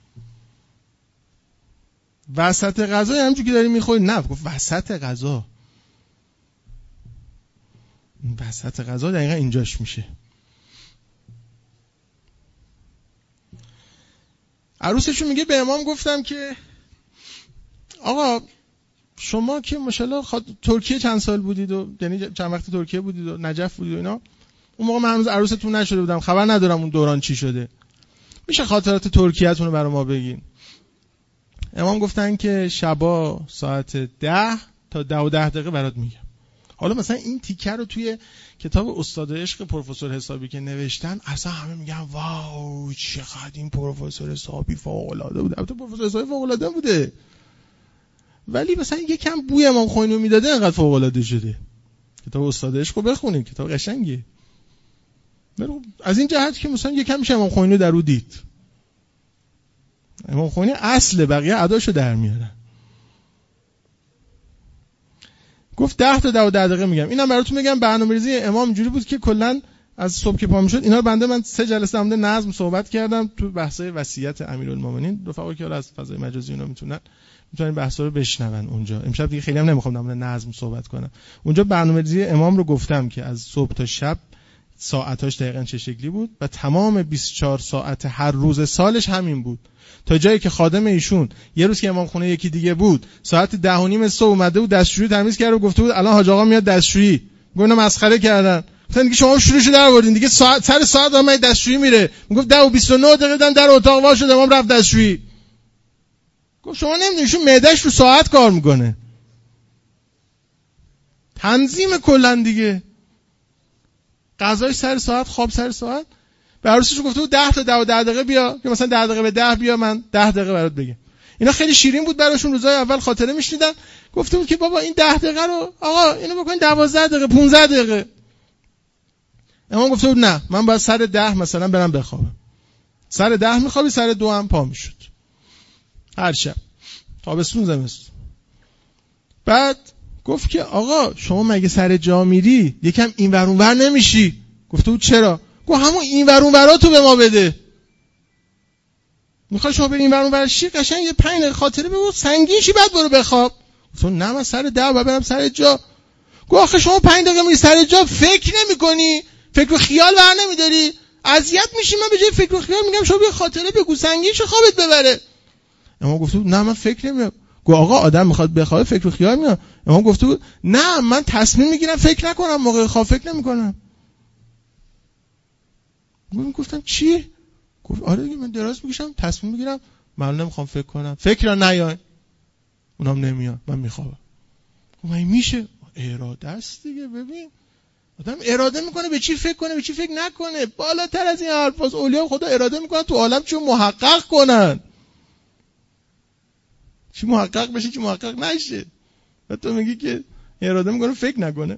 وسط غذا همونجوری که داری میخوری؟ نه، گفت وسط غذا. وسط غذا دقیقا اینجاش میشه. عروسشون میگه به امام گفتم که آقا شما که ماشاءالله خود ترکیه چند سال بودید و یعنی چند وقت ترکیه بودید و نجف بودید و اینا، اون موقع من هنوز عروستون نشده بودم، خبر ندارم اون دوران چی شده، میشه خاطرات ترکیه‌تون رو برای ما بگین؟ امام گفتن که شبا ساعت ده تا ده و ده دقیقه برات میگم. حالا مثلا این تیکه رو توی کتاب استاد عشق پروفسور حسابی که نوشتن، اصلا همه میگن واو چقدر این پروفسور حسابی فوق العاده بوده. البته پروفسور حسابی فوق العاده بوده، ولی مثلا یکم بوی امام خمینی میداده انقدر فوق العاده شده. کتاب استاد عشق رو بخونید، کتاب قشنگیه. از این جهت که مثلا یکم میشه امام خمینی در رو دید. امام خمینی اصل، بقیه اداشو در میارن. گفت ده تا ده و ده دقیقه میگم. اینم براتون میگم برنامه‌ریزی امام اینجوری بود که کلا از صبح که پا میشد اینا رو بنده من سه جلسه هم نظم صحبت کردم تو بحث‌های وصیت امیرالمومنین. رفقا که از فضای مجازی اینا میتونن میتونن بحثا رو بشنون اونجا. امشب دیگه خیلی هم نمیخوام در مورد نظم صحبت کنم. اونجا برنامه‌ریزی امام رو گفتم که از صبح تا شب ساعتاش دقیقاً چه شکلی بود و تمام بیست و چهار ساعت هر روز سالش همین بود. تا جایی که خادم ایشون یه روز که امام خونه یکی دیگه بود ساعت ده و نیم صبح اومده بود دستشویی تمیز کرد و گفته بود الان حاج آقا میاد دستشویی. گفتم مسخره کردن. گفتن دیگه شما شروعشو در آوردین دیگه، ساعت سر ساعت من دستشویی میره. میگفت ده و بیست و نه دقیقه در اتاق وا شد، امام رفت دستشویی. گفت شما نمیدونید شون معده‌اش رو ساعت کار میکنه. تنظیم کلا دیگه. غذای سر ساعت، خواب سر ساعت. به عروسش گفته بود ده تا ده و ده دقیقه بیا، که مثلا ده دقیقه به ده بیا من ده دقیقه برات بگم. اینا خیلی شیرین بود براشون، روزای اول خاطره میشنیدن. گفته بود که بابا این ده دقیقه رو آقا اینو بکن دوازده دقیقه پانزده دقیقه. امام گفته بود نه من باید سر ده مثلا برم بخوابم. سر ده میخوابی، سر دو هم پا میشد هر شب، تابستون زمستون. بعد گفت که آقا شما مگه سر جا میری یکم این ور اون ور نمیشی؟ گفته بود چرا؟ گفت همون این ور اون وراتو به ما بده. میخوای شما بری این ور اون ور شی، قشنگ یه پنج دقیقه خاطره بگو سنگین شی بعد برو بخواب. گفت نه من سر ده باید برم سر جا. گفت آخه شما پنج دقیقه میری سر جا فکر نمی‌کنی، فکر و خیال بر نمیداری، اذیت میشی. من به جای فکر و خیال میگم شما بیا خاطره بگو سنگین شو خوابت ببره. اما گفته بود نه من فکر نمی‌کنم. گفت آقا آدم میخواد بخوابه فکر و خیال میاد. اما گفته بود نه من تصمیم میگیرم فکر نکنم، موقع خواب فکر نمی‌کنم. من گفتم چی؟ گفت آره دیگه من دراز میکشم تصمیم میگیرم من نمیخوام فکر کنم، فکر را نیاین. اونام نمیاد من میخوابم. گفت من میشه اراده است دیگه. ببین آدم اراده میکنه به چی فکر کنه به چی فکر نکنه. بالاتر از این حرفاست. اولیاء خدا اراده میکنن تو عالم چی محقق کنن، چی محقق بشه چی محقق نشه. و تو میگی که اراده میکنه فکر نکنه.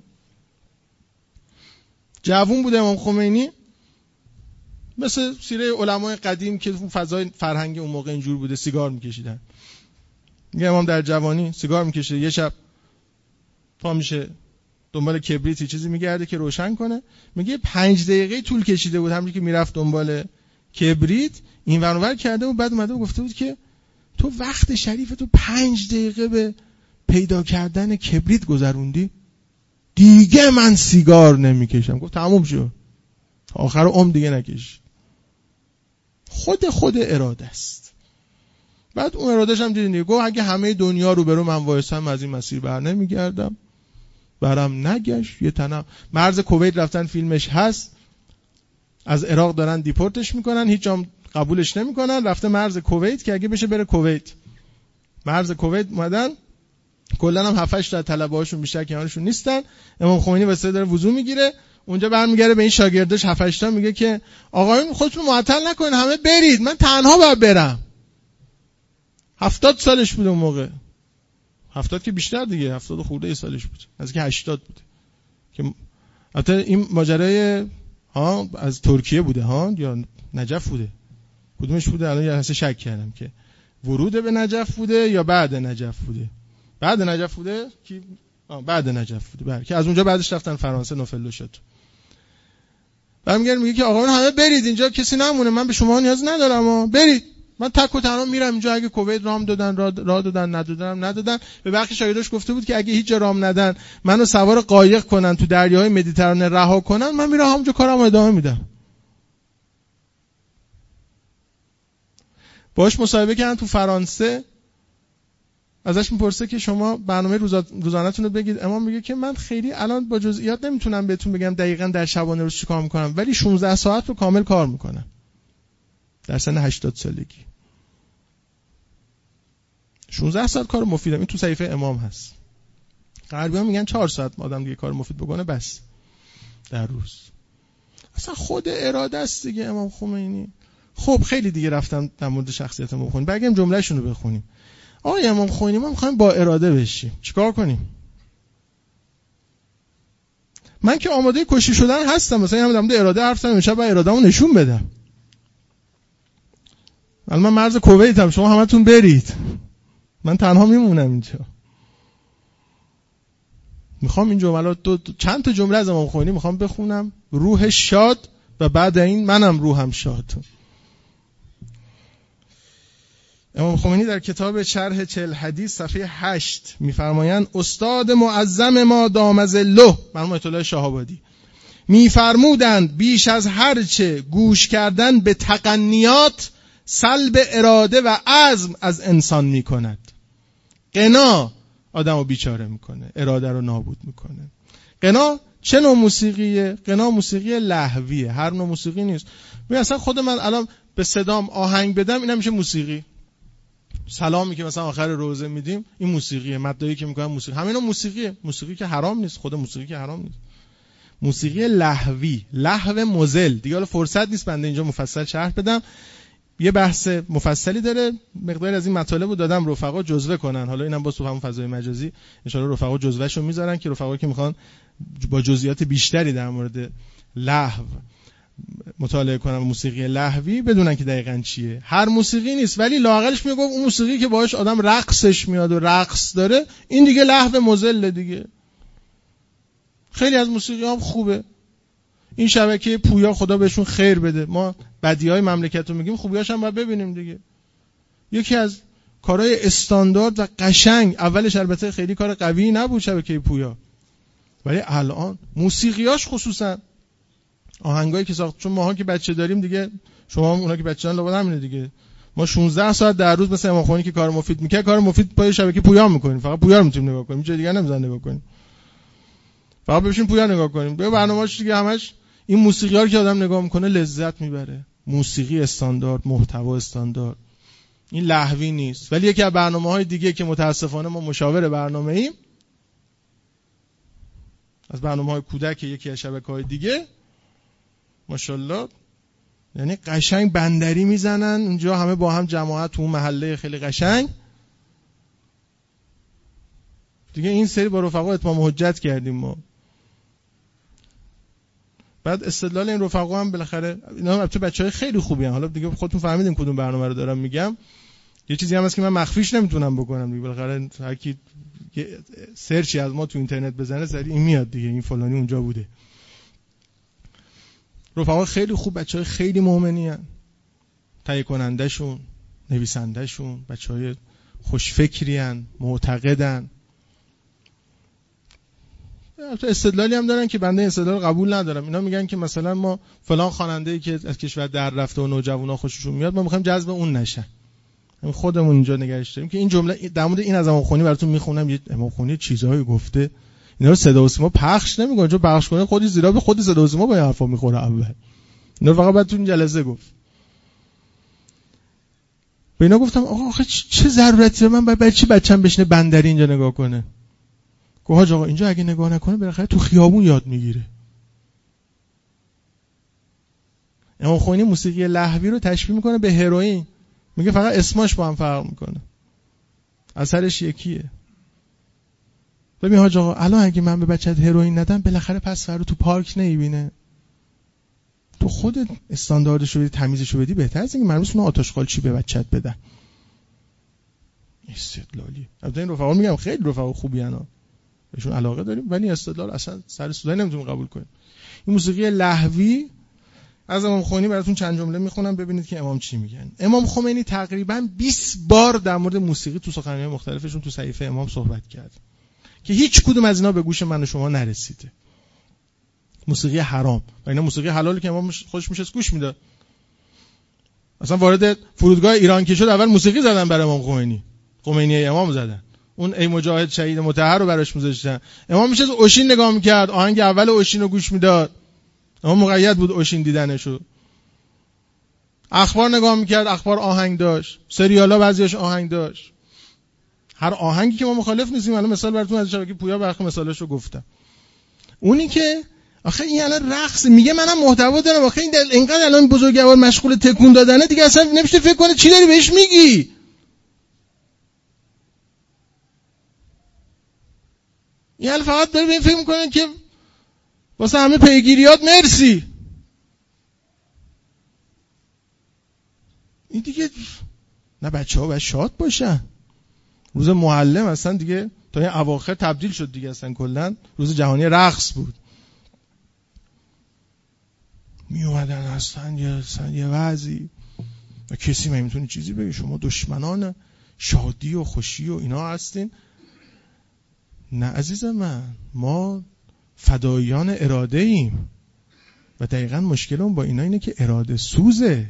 جوون بوده امام خمینی، مثل سیره علمای قدیم که فضای فرهنگی اون موقع اینجور بوده، سیگار میکشیدن. میگه امام در جوانی سیگار میکشه، یه شب پا میشه دنبال کبریتی چیزی میگرده که روشن کنه. میگه پنج دقیقه طول کشیده بود همونجوری که میرفت دنبال کبریت این ور اونور کرده و بعد اومده و گفته بود که تو وقت شریف تو پنج دقیقه به پیدا کردن کبریت گذروندی، دیگه من سیگار نمیکشم. گفت تموم شد، آخر عمر دیگه نکش. خود خود اراده است. بعد اون ارادهش هم دیدین دیگه، گفت اگه همه دنیا رو برو من وایسم از این مسیر بر نمیگردم، برام نگشت. یه تنم مرز کویت رفتن فیلمش هست، از عراق دارن دیپورتش میکنن، هیچ جام قبولش نمیکنن، رفته مرز کویت که اگه بشه بره کویت. مرز کویت اومدن، کلا هم هفت هشت تا طلبه‌هاشون بیشتر کنارشون نیستن. امام خمینی واسه داره وضو میگیره، اونجا برمیگره به این شاگرداش هفت هشت تا میگه که آقایون خودتون معطل نکنین همه برید، من تنها باید برم. هفتاد سالش بود اون موقع، هفتاد که بیشتر دیگه، هفتاد خورده ای سالش بود، نزدیک هشتاد بود. که البته این ماجرای ها از ترکیه بوده ها یا نجف بوده، کدومش بوده الان یه حسه شک کردم که ورود به نجف بوده یا بعد نجف بوده. بعد نجف بوده که آ بعد نجف بوده بله، که از اونجا بعدش رفتن فرانسه نوفلو شد. برمیگره میگه که آقایون همه برید، اینجا کسی نمونه، من به شما نیاز ندارم ها، برید، من تک و تنها میرم اینجا. اگه کویت رام دادن راه را دادن ندادن ندادن. به بخش شاگرداش گفته بود که اگه هیچ جا رام ندن منو سوار قایق کنن تو دریای مدیترانه رها کنن، من میرم همونجا کارمو ادامه میدم. باهاش مصاحبه کردن تو فرانسه، ازش میپرسه که شما برنامه روزانه‌تون رو بگید. امام میگه که من خیلی الان با جزئیات نمیتونم بهتون بگم دقیقاً در شبانه روز چیکار میکنم، ولی شانزده ساعت رو کامل کار میکنم در سن هشتاد سالگی. شانزده ساعت کار مفیدم. این تو صحیفه امام هست. غربی‌ها میگن چهار ساعت آدم دیگه کار مفید بکنه بس در روز. اصلا خود اراده است دیگه امام خمینی. خب خیلی دیگه رفتم در مورد شخصیت امام خمینی، بگیم جمله‌شون رو بخونیم. آقای امام خمینی ما می‌خوایم با اراده بشیم، چیکار کنیم؟ من که آماده کشی شدن هستم، مثلا همین در مورد اراده حرف زدم، امشب باید اراده‌مو نشون بدم. الان من مرز کویتم، شما همتون برید، من تنها میمونم اینجا. میخوام این جملات دو چند تا جمله از امام خمینی میخوام بخونم، روح شاد و بعد این منم روحم شاد. امام خمینی در کتاب شرح چهل حدیث صفحه هشت میفرمایند استاد معظم ما دام ظله مرحوم آیت الله شهابادی میفرمودند بیش از هر چه گوش کردن به تقنیات سلب اراده و عزم از انسان میکند. قنا آدمو بیچاره میکنه، اراده رو نابود میکنه. قنا چه نوع موسیقیه؟ غنا موسیقی لهویه، هر نوع موسیقی نیست. ببین اصلا خود من الان به صدام آهنگ بدم اینم میشه موسیقی. سلامی که مثلا آخر روزه میدیم این موسیقیه، مدایی که میکنم موسیقی، همینا موسیقیه. موسیقی که حرام نیست، خود موسیقی که حرام نیست. موسیقی لهوی، لهو مزل. دیگه حالا فرصت نیست بنده اینجا مفصل شرح بدم، یه بحث مفصلی داره. مقداری از این مطالب رو دادم رفقا جزوه کنن، حالا اینم باز تو همون فضای مجازی ان شاء الله رفقا جزوهشو میذارن که رفقا که میخوان با جزئیات بیشتری در مورد لهو مطالعه کنن، موسیقی لهوی، بدونن که دقیقاً چیه. هر موسیقی نیست، ولی لااقلش میگم اون موسیقی که باهاش آدم رقصش میاد و رقص داره، این دیگه لهو مزل دیگه. خیلی از موسیقی هم خوبه. این شبکه پویا خدا بهشون خیر بده، ما بدیهای مملکت رو میگیم، خوبیاش هم باید ببینیم دیگه. یکی از کارهای استاندارد و قشنگ، اولش البته خیلی کار قوی نبود شبکه پویا، ولی الان موسیقیاش خصوصا آهنگایی که ساخت، چون ماها که بچه داریم دیگه، شما هم اونا که بچه دارن لابد همینه دیگه، ما شانزده ساعت در روز مثل امامخمینی که کار مفید میکنه، کار مفید پای شبکه پویا میکنیم، فقط پویا رو میتونیم نگاه کنیم، چیز دیگه نمیذارن نگاه کنیم، فقط ببینیم پویا نگاه کنیم. به برنامه‌اش دیگه همش این موسیقی‌ها رو که آدم نگاه میکنه لذت میبره. موسیقی استاندارد، محتوا استاندارد، این لهوی نیست. ولی یکی از برنامه‌های دیگه که متاسفانه ما مشاور برنامه‌ایم، از برنامه‌های کودک یکی از شبکه‌های دیگه، ماشاءالله، یعنی قشنگ بندری میزنن اونجا همه با هم جماعت تو اون محله خیلی قشنگ دیگه. این سری با رفقا اتمام حجت کردیم ما. بعد استدلال این رفقا هم بالاخره اینا هم البته بچهای خیلی خوبی ان، حالا دیگه خودتون فهمیدین کدوم برنامه رو دارم میگم. یه چیزی هم هست که من مخفیش نمیتونم بکنم دیگه، بالاخره هر کی سرچی از ما تو اینترنت بزنه سریع این میاد دیگه، این فلانی اونجا بوده. رفقا خیلی خوب، بچهای خیلی مؤمنی ان، تهیه کنندهشون، نویسندهشون بچهای خوشفکری ان، معتقدن. البته استدلالی هم دارن که بنده استدلال قبول ندارم. اینا میگن که مثلا ما فلان خواننده‌ای که از کشور در رفته و نوجوانا خوششون میاد، ما میخوایم جذب اون نشن، همین خودمون اینجا نگهش داریم که این جمله در مورد این از امامخمینی براتون میخونم. یه امامخمینی چیزایی گفته، اینا رو صدا و سیما پخش نمیکنه، چون پخش کنه خودی زیرا به خودی صدا و سیما با این حرفا میخوره. اول اینا فقط بعد تو این جلسه گفت. به اینا گفتم آقا آخه چه ضرورتی داره من برای چی بچه‌م بشینه بندری اینجا نگاه کنه؟ گفت حاج آقا اینجا اگه نگاه نکنه بالاخره تو خیابون یاد میگیره. امامخمینی موسیقی لهوی رو تشبیه میکنه به هروئین، میگه فقط اسمش با هم فرق میکنه، اثرش یکیه. ببین حاج آقا الان اگه من به بچه‌ت هروئین ندم بالاخره پس فردا تو پارک نمیبینه. تو خودت استانداردش رو بدی، تمیزش رو بدی، بهتره از اینکه مرموز اون آتش قالچی به بچه‌ت بدن. استدلالی. البته این رفقا میگم خیلی رفقا خوبی انا، بهشون علاقه داریم، ولی استدلال اصلا سر سودای نمیتونیم قبول کنیم. این موسیقی لهوی از امام خمینی براتون چند جمله میخونم ببینید که امام چی میگن. امام خمینی تقریبا بیست بار در مورد موسیقی تو سخنرانی مختلفشون تو صحیفه امام صحبت کرد که هیچ کدوم از اینا به گوش من و شما نرسیده. موسیقی حرام و اینا موسیقی حلالی که امام خودش میشه گوش میداد. مثلا وارد فرودگاه ایران که شد اول موسیقی زدن برای امام خمینی، خمینی امام زدن، اون ای مجاهد شهید مطهر رو براش میذاشتن. امام میشه اوشین نگاه میکرد، آهنگ اول اوشین رو گوش میداد، امام مقید بود اوشین دیدنشو. اخبار نگاه میکرد، اخبار آهنگ داشت، سریالا بعضیاش آهنگ داشت. هر آهنگی که ما مخالف نیستیم، الان مثال براتون از شبکه پویا برخی مثالش رو گفتم. اونی که آخه این الان رقص میگه منم محتوا دارم، آخه این اینقدر الان بزرگوار مشغول تکون دادنه دیگه اصلا نمیشه فکر کنه چی داری بهش میگی. این فقط داره به این فکر میکنه که واسه همه پیگیریات مرسی. این دیگه نه، بچه ها باید شاد باشن. روز معلم اصلا دیگه تا این اواخر تبدیل شد دیگه، اصلا کلن روز جهانی رقص بود. می اومدن اصلا یه, اصلا یه وضعی و کسی من میتونه چیزی بگه شما دشمنان شادی و خوشی و اینا هستین. نه عزیز من، ما فدایان اراده ایم و دقیقا مشکلمون با اینا اینه که اراده سوزه.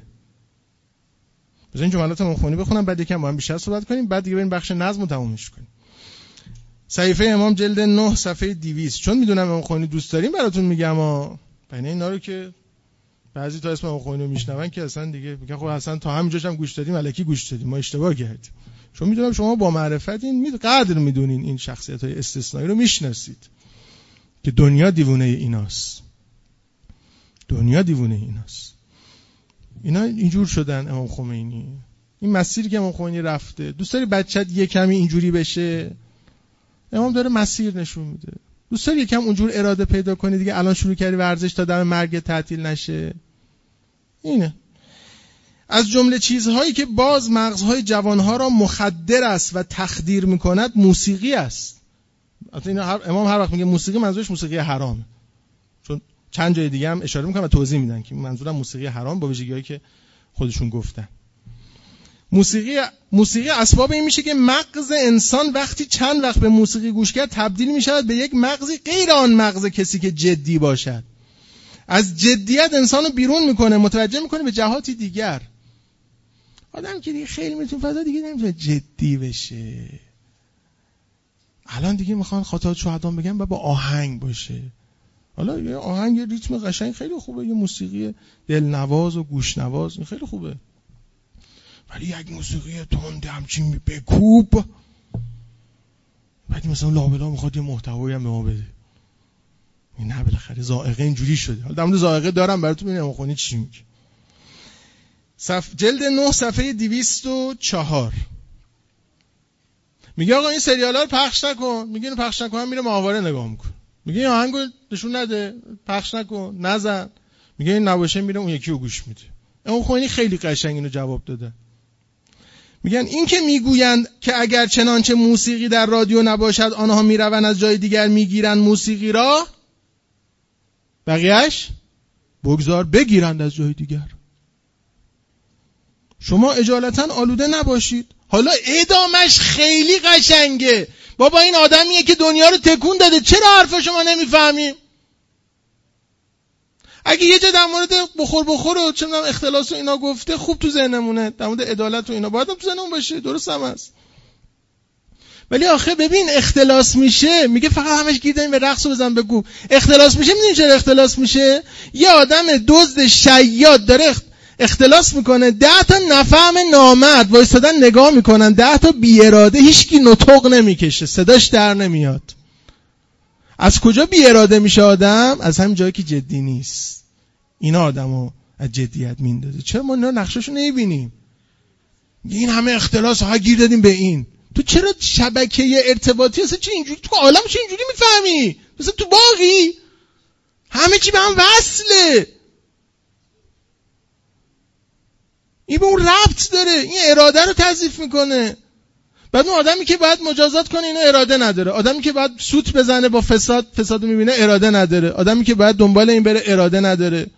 بذارین جملات امام خمینی بخونم، بعد یکم با هم بیشتر صحبت کنیم، بعد دیگه بریم بخش نظم رو تمومش کنیم. صحیفه امام جلد نه صفحه دویست. چون میدونم امام خمینی دوست داریم براتون میگم ها. بین اینا رو که بعضی تا اسم امام خمینی رو میشنون که اصلا دیگه میگن خب اصلا تا همینجاش هم گوش دادیم الکی گوش دادیم، ما اشتباه کردیم. چون میدونم شما با معرفتین، می قدر میدونین این شخصیت‌های استثنایی رو میشناسید که دنیا دیوونه ایناست. دنیا دیوونه ایناست. اینا اینجور شدن. امام خمینی این مسیری که امام خمینی رفته، دوست داری بچت یه کمی اینجوری بشه؟ امام داره مسیر نشون میده. دوست داری یکم اونجور اراده پیدا کنی دیگه الان شروع کردی ورزش تا دم مرگ تعطیل نشه؟ اینه. از جمله چیزهایی که باز مغزهای جوانها را مخدر است و تخدیر میکند موسیقی است. البته امام هر وقت میگه موسیقی منظورش موسیقی حرام، چون چند جای دیگه هم اشاره میکنم و توضیح میدن که منظورم موسیقی حرام با ویژگی‌هایی که خودشون گفتن. موسیقی موسیقی اسباب این میشه که مغز انسان وقتی چند وقت به موسیقی گوش کرد تبدیل میشود به یک مغزی غیر آن مغز کسی که جدی باشد. از جدیت انسانو بیرون میکنه، متوجه میکنه به جهاتی دیگر. آدم که دیگه خیلی میتونه فضا دیگه نمیتونه جدی بشه. الان دیگه میخوان خاطرات شهدا بگن و با آهنگ باشه. حالا یه آهنگ ریتم قشنگ خیلی خوبه، یه موسیقی دلنواز و گوشنواز این خیلی خوبه. ولی یک موسیقی تند همچین بکوب، بعد مثلا لابلا میخواد یه محتوایی هم به ما بده. این نه بالاخره ذائقه اینجوری شده. حالا در مورد ذائقه دارم براتون ببینم خونی چی میگه. صف جلد نه صفحه دویست و چهار میگه آقا این سریالا رو پخش نکن. میگه اینو پخش نکن، میره ماهواره نگاه میکنه. میگه این آهنگو نشون نده، پخش نکن، نزن. میگه این نباشه، میره اون یکی رو گوش میده. اون خونی خیلی قشنگ اینو جواب داده. میگن این که میگویند که اگر چنانچه موسیقی در رادیو نباشد آنها میروند از جای دیگر میگیرند موسیقی را، بقیهش بگذار بگیرند از جای دیگر. شما اجالتا آلوده نباشید. حالا ادامش خیلی قشنگه. بابا این آدمیه که دنیا رو تکون داده، چرا حرف شما نمیفهمیم؟ اگه یه جا در مورد بخور بخور و چه میدونم اختلاس و اینا گفته خوب تو ذهنمونه، در مورد عدالت و اینا باید هم تو ذهنمون باشه، درست هم هست. ولی آخه ببین اختلاس میشه، میگه فقط همش گیر داریم به رقص و بزن بگو. اختلاس میشه، میدونی چرا اختلاس میشه؟ یه آدم دزد شیاد داره اختلاس میکنه، ده تا نفهم نامرد وایسادن نگاه میکنن، ده تا بی اراده هیچکی نطق نمیکشه، صداش در نمیاد. از کجا بی اراده میشه آدم؟ از همین جایی که جدی نیست. اینا آدمو از جدیت میندازه. چرا ما اینا نقشه‌شو نمیبینیم؟ این همه اختلاس ها گیر دادیم به این. تو چرا شبکه ارتباطی اصلا چه اینجوری تو عالم چه اینجوری میفهمی؟ مثلا تو باغی همه چی به هم وصله. این به اون ربط داره. این اراده رو تضعیف میکنه. بعد اون آدمی که باید مجازات کنه اینو اراده نداره. آدمی که باید سوت بزنه با فساد فسادو میبینه اراده نداره. آدمی که باید دنبال این بره اراده نداره.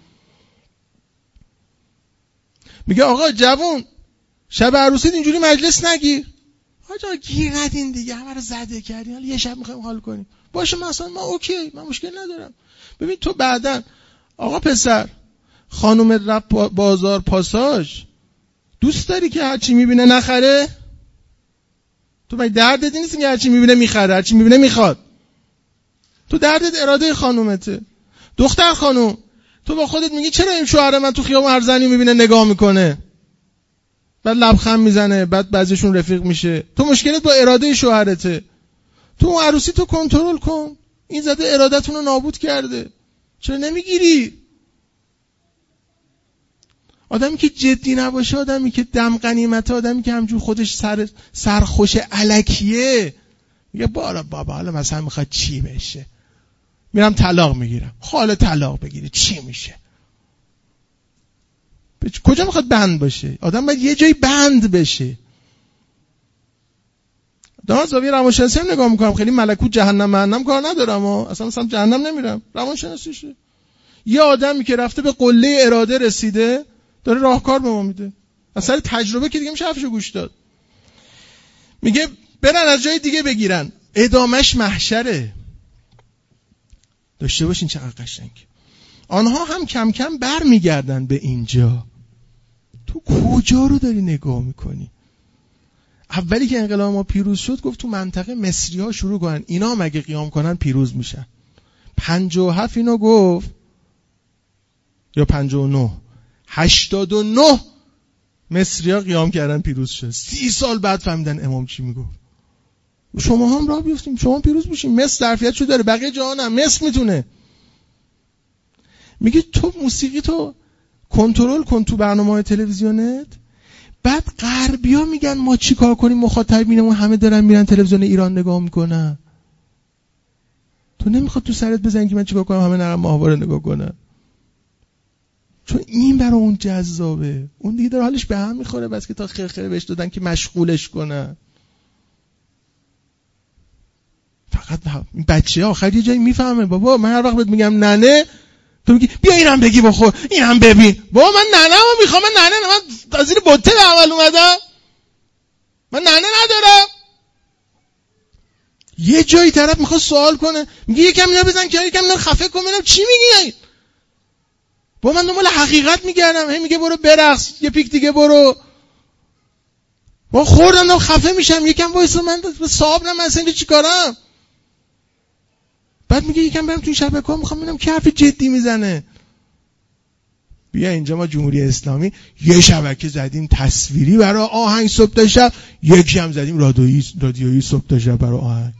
میگه آقا جوون شب عروسیت اینجوری مجلس نگیر. آقا گیر ندین دیگه، همه رو زده کردین، حالا یه شب میخوایم حال کنیم. باشه مثلا ما اوکی، من مشکل ندارم. ببین تو بعدن آقا پسر خانم رپ بازار پاساژ دوست داری که هرچی میبینه نخره؟ تو باید دردت نیست که هرچی میبینه میخره، هرچی میبینه میخواد. تو دردت اراده خانومته. دختر خانوم تو با خودت میگی چرا این شوهر من تو خیابون هر زنی میبینه نگاه میکنه، بعد لبخند میزنه، بعد بعضیشون رفیق میشه. تو مشکلت با اراده شوهرته. تو اون عروسی تو کنترل کن. این زده ارادتون رو نابود کرده. چرا نمیگیری؟ آدمی که جدی نباشه، آدمی که دم غنیمته، آدمی که همجور خودش سر سرخوش الکیه، میگه بارا بابا حالا مثلا میخواد چی بشه؟ میرم طلاق میگیرم. حالا طلاق بگیری چی میشه؟ کجا میخواد بند باشه؟ آدم باید یه جایی بند بشه. دارم از زاویه روانشناسی هم نگاه میکنم. خیلی ملکوت جهنم مهنم کار ندارم ها. اصلا مثلا جهنم نمیرم. روانشناسیشه. یه آدمی که رفته به قله اراده رسیده داره راهکار به ما میده. اصلا تجربه که دیگه میشه حرفشو گوش داد. میگه برن از جای دیگه بگیرن. ادامش محشره. داشته باشین چقدر قشنگ. آنها هم کم کم بر میگردن به اینجا. تو کجا رو داری نگاه میکنی؟ اولی که انقلاب ما پیروز شد گفت تو منطقه مصری‌ها شروع کنن، اینا هم اگه قیام کنن پیروز میشن. پنجاه و هفت اینو گفت یا پنجاه و نه، هشتاد و نه مصری‌ها قیام کردن پیروز شد. سی سال بعد فهمیدن امام چی میگفت. شما هم راه بیفتیم، شما هم پیروز بشین. مصر ظرفیتشو داره، بقیه جهان هم. مصر میتونه. میگه تو موسیقی تو کنترل کن تو برنامه‌های تلویزیونت، بعد غربی‌ها میگن ما چیکار کنیم، مخاطبینمون همه دارن میرن تلویزیون ایران نگاه میکنن. تو نمیخواد تو سرت بزنی که من چیکار کنم همه نرم ماهواره نگاه کنن، چون این برای اون جذابه. اون دیگه داره حالش به هم میخوره، بس که تا خرخره بهش دادن که مشغولش کنن. فقط این بچه آخر یه جایی میفهمه بابا من هر وقت بهت میگم ننه تو میگی بیا اینم بگی بخور، اینم ببین. بابا من ننه‌مو میخوام، من ننه من از زیر بوته به اول اومدم، من ننه ندارم. یه جایی طرف میخواد سوال کنه میگه یکم اینا بزن که یکم اینا خفه کن ببینم چی میگی. بابا من دنبال حقیقت میگردم، هی میگه برو برقص، یه پیک دیگه برو. با خوردم خفه میشم، یکم وایسا من صاحب نم اصلا که چیکارم. بعد میگه یکم برم تو این شبکه‌ها میخوام ببینم کی حرف جدی میزنه. بیا اینجا ما جمهوری اسلامی یه شبکه زدیم تصویری برای آهنگ صبح تا شب، یکی هم زدیم رادیویی رادیویی صبح تا شب برای آهنگ.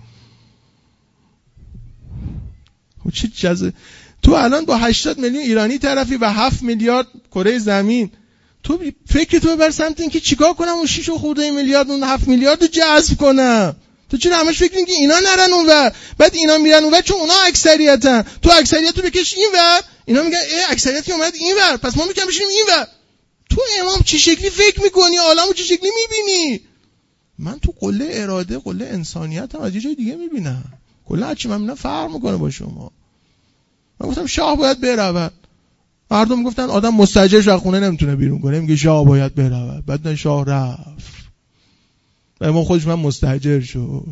خب چه جزه. تو الان با هشتاد میلیون ایرانی طرفی و هفت میلیارد کره زمین، تو فکر تو ببر سمت این که چیکار کنم اون شش خورده میلیارد اون هفت میلیارد رو جذب کنم. تو چرا همش فکر می‌کنی اینا نرن اونور، بعد اینا میرن اونور چون اونا اکثریتن، تو اکثریت رو بکش اینور، اینا میگن ای اکثریت که اومد اینور پس ما میگم بشینیم اینور. تو امام چه شکلی فکر می‌کنی، عالمو چه شکلی می‌بینی؟ من تو قله اراده، قله انسانیت هم از یه جای دیگه می‌بینم. کلا هرچی من می‌بینم فرق می‌کنه با شما. من گفتم شاه باید برود، مردم گفتن آدم مستاجرش از خونه نمیتونه بیرون کنه، میگه شاه باید برود. بعد نه شاه رفت، امام خودش من مستاجر شد.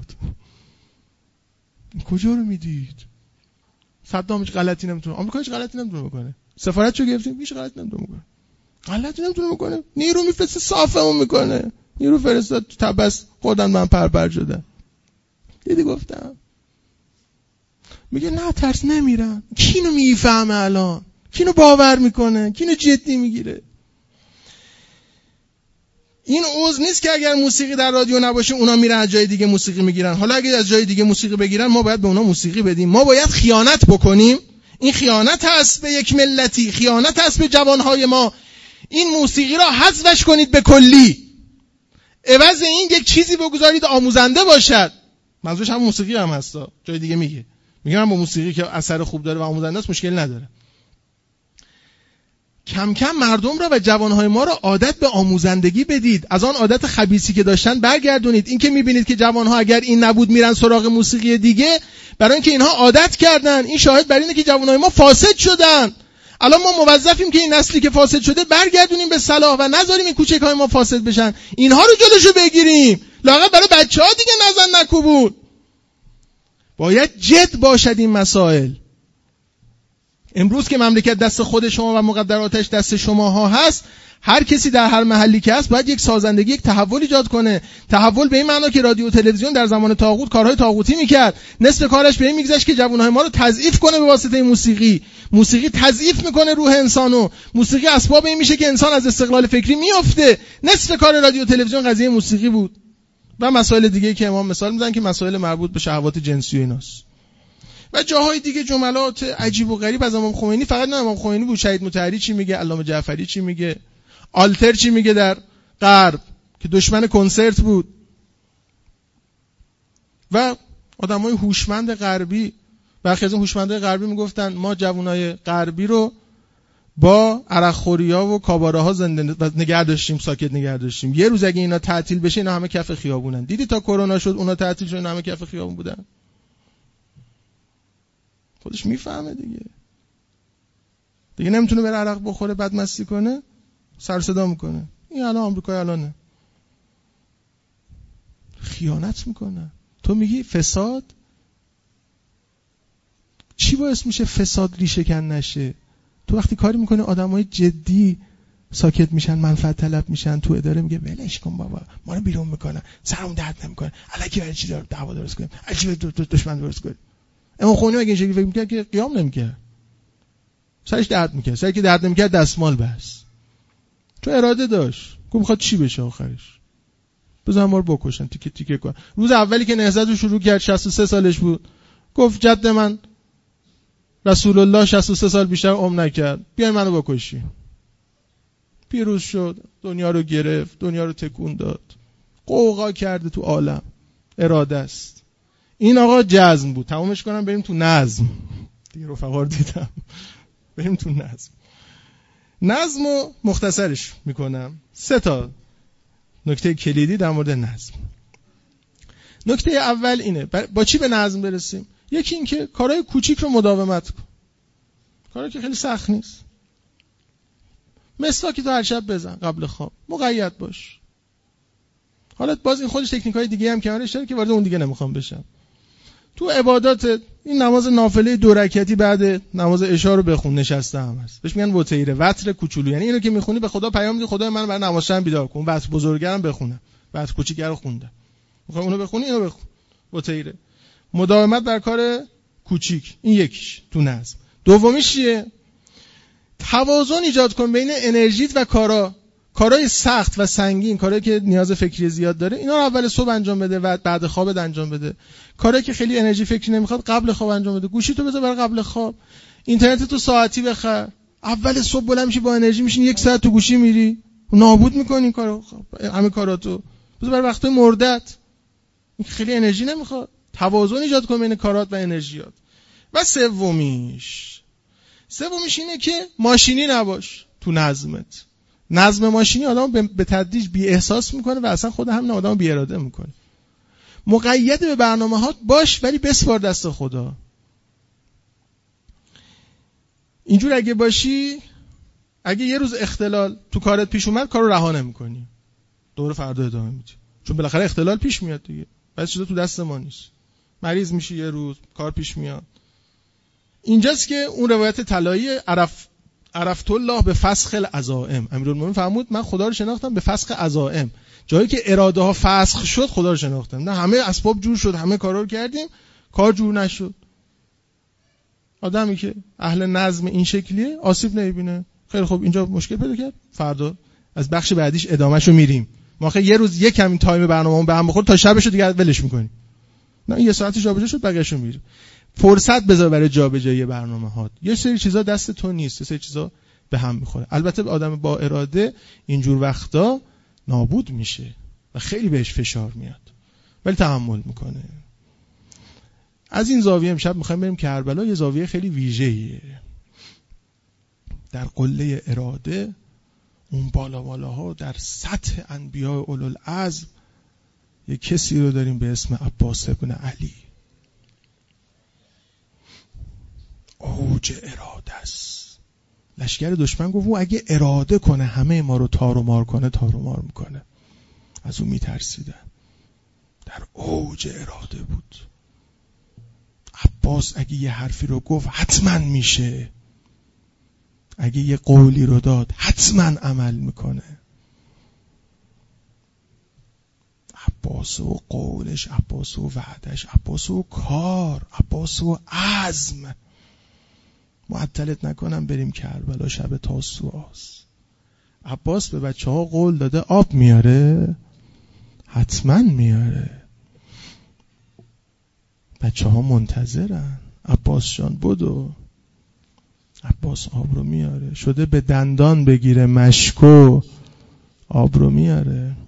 کجا رو میدید؟ صدام هیچ غلطی نمیتونه، آمریکا هیچ غلطی نمیتونه بکنه، سفارتشو گرفتیم هیچ غلطی نمیتونه بکنه، غلطی نمیتونه بکنه. نیرو میفرسته صافمون میکنه، نیرو فرستاد تو تبس خودن من پرپر شدن. دیدی گفتم میگه نه ترس نمیرن. کینو میفهمه الان، کینو باور میکنه، کینو جدی میگیره. این عذر نیست که اگر موسیقی در رادیو نباشه اونا میرن از جای دیگه موسیقی میگیرن. حالا اگه از جای دیگه موسیقی بگیرن ما باید به اونا موسیقی بدیم، ما باید خیانت بکنیم. این خیانت هست به یک ملتی، خیانت هست به جوانهای ما. این موسیقی را حذفش کنید به کلی، عوض این یک چیزی بگذارید آموزنده باشد. منظورش هم موسیقی هم هستا، جای دیگه میگه میگه من با موسیقی که اثر خوب داره و آموزنده است مشکل نداره. کم کم مردم را و جوانهای ما را عادت به آموزندگی بدید، از آن عادت خبیثی که داشتن برگردونید. این که میبینید که جوانها اگر این نبود میرن سراغ موسیقی دیگه، برای اینکه اینها عادت کردن. این شاهد بر اینه که جوانهای ما فاسد شدن. الان ما موظفیم که این نسلی که فاسد شده برگردونیم به صلاح و نذاریم این کوچک‌های ما فاسد بشن. اینها رو جلوشو بگیریم، لااقل برای بچه‌ها دیگه نزن نکوبون. باید جد باشد این مسائل. امروز که مملکت دست خود شما و مقدراتش دست شماها هست، هر کسی در هر محلی که هست باید یک سازندگی، یک تحول ایجاد کنه. تحول به این معنا که رادیو و تلویزیون در زمان طاغوت کارهای طاغوتی میکرد، نصف کارش به این میگذشت که جوانهای ما رو تضعیف کنه به واسطه موسیقی. موسیقی تضعیف میکنه روح انسانو، موسیقی اسباب این میشه که انسان از استقلال فکری میفته. نصف کار رادیو و تلویزیون قضیه موسیقی بود و مسائل دیگه که امام مثال میزنن که مسائل مربوط به شهوات جنسی و ایناست و جاهای دیگه جملات عجیب و غریب از امام خمینی. فقط نه امام خمینی بود، شهید مطهری چی میگه، علامه جعفری چی میگه، آلتر چی میگه در غرب که دشمن کنسرت بود و آدمای هوشمند غربی. برخی از این هوشمندای غربی میگفتن ما جوانای غربی رو با عرقخوریا و کاباره‌ها زنده نگه داشتیم، ساکت نگه داشتیم. یه روز اگه اینا تعطیل بشه اینا همه کف خیابونن. دیدی تا کرونا شد اونا تعطیل شد، اینا همه کف خیابون بودن. خودش میفهمه دیگه دیگه نمیتونه بره عرق بخوره بعد مستی کنه، سر صدا میکنه. این الان آمریکای الانه، خیانت میکنه. تو میگی فساد، چی باعث میشه فساد ریشه کن نشه؟ تو وقتی کاری میکنه آدمای جدی ساکت میشن، منفعت طلب میشن. تو اداره میگه ولش کن بابا، ما رو بیرون میکنن، سرمون درد نمیکنه، الکی برای چی داره دعوا درست کنیم، الکی دشمن درست کنیم. امام خمینی اگه این شکلی فکر میکرد که قیام نمیکرد، سرش درد میکرد. سری که درد نمیکرد دستمال بس. تو اراده داشت، گفت میخواد چی بشه آخرش، بزن ما رو بکشن، تیکه تیکه کن. روز اولی که نهضت رو شروع کرد شصت و سه سالش بود، گفت جد من رسول الله شصت و سه سال بیشتر عمر نکرد، بیاین منو بکشی. پیروز شد، دنیا رو گرفت، دنیا رو تکون داد، قوقا کرده تو عالم. اراده است. این آقا جزم بود. تمامش کنم بریم تو نظم. دیگه رفقا رو دیدم. بریم تو نظم. نظم رو مختصرش میکنم. سه تا نکته کلیدی در مورد نظم. نکته اول اینه، با چی به نظم برسیم؟ یکی این که کارهای کوچیک رو مداومت کن. کارهایی که خیلی سخت نیست. مسواک تو هر شب بزن قبل خواب، مقید باش. حالا باز این خودش تکنیک‌های دیگه هم کنارش داره که وارد اون دیگه نمیخوام بشم. تو عبادات این نماز نافله دو رکعتی بعد نماز عشاء رو بخون، نشسته هم هست. بهش میگن وتیره، وتر کوچولو. یعنی اینو که میخونی به خدا پیام میدی خدای من برای نماز شب بیدار کن. وتر بزرگم بخونم، وتر کوچیک‌ها رو خوندم. میخوای اونو بخونی، اینو بخون. وتیره. مداومت بر کار کوچیک، این یکیش تو نظم. دومیش چیه؟ توازن ایجاد کن بین انرژیت و کارا. کارهای سخت و سنگین، کارهایی که نیاز فکری زیاد داره، اینا رو اول صبح انجام بده و بعد خواب انجام بده. کارهایی که خیلی انرژی فکری نمیخواد قبل خواب انجام بده. گوشی تو بذار برای قبل خواب. اینترنت تو ساعتی بخر. اول صبح بلند میشی با انرژی میشین یک ساعت تو گوشی میری، نابود میکنی کارو، همه کاراتو. بذار برای وقتای مردت. این خیلی انرژی نمیخواد. توازن ایجاد کن بین کارات و انرژیات. و سومیش سومیش اینه که ماشینی نباش تو نظمت. نظم ماشینی آدم به تدریج بی احساس میکنه و اصلا خود همین آدم بی اراده میکنه. مقید به برنامه‌هات باش ولی بسپار دست خدا. اینجور اگه باشی، اگه یه روز اختلال تو کارت پیش اومد، کارو رها نمی‌کنی. دوره فردا ادامه میدی. چون بالاخره اختلال پیش میاد دیگه. بعضی چیزا تو دست ما نیست. مریض میشی یه روز، کار پیش میاد. اینجاست که اون روایت طلایی عرف عرفت الله به فسخ العزائم، امیرالمومنین فرمود من خدا رو شناختم به فسخ عزائم. جایی که اراده ها فسخ شد خدا رو شناختم. نه همه اسباب جور شد، همه کارا رو کردیم، کار جور نشد. آدمی که اهل نظم این شکلیه آسیب نمیبینه. خیلی خوب، اینجا مشکل پیدا کرد، فردا از بخش بعدیش ادامهشو میریم. ما خیلی یه روز یک همین تایم برنامه‌مون به هم بخوره تا شبشو دیگه ولش میکنیم. نه یه ساعتی جابجا شد بقیه‌شو میریم. فرصت بذار برای جابجایی برنامه‌هات. یه سری چیزا دست تو نیست، یه سری چیزا به هم میخوره. البته آدم با اراده اینجور وقتا نابود میشه و خیلی بهش فشار میاد، ولی تحمل میکنه. از این زاویه امشب میخوایم بریم کربلا. یه زاویه خیلی ویژه‌ایه. در قله اراده، اون بالا بالاها، در سطح انبیاء اولوالعزم، یه کسی رو داریم به اسم عباس ابن علی. اوج اراده است. لشکر دشمن گفت او اگه اراده کنه همه ما رو تار و مار کنه، تار و مار میکنه. از اون میترسیدن. در اوج اراده بود. عباس اگه یه حرفی رو گفت حتما میشه. اگه یه قولی رو داد حتما عمل میکنه. عباس و قولش، عباس و وعدش، عباس و کار، عباس و عزم. معطلت نکنم بریم کربلا، شب تاسوعاست. عباس به بچه ها قول داده آب میاره، حتما میاره. بچه ها منتظرن. عباس جان بدو. عباس آب رو میاره. شده به دندان بگیره مشکو، آب رو میاره.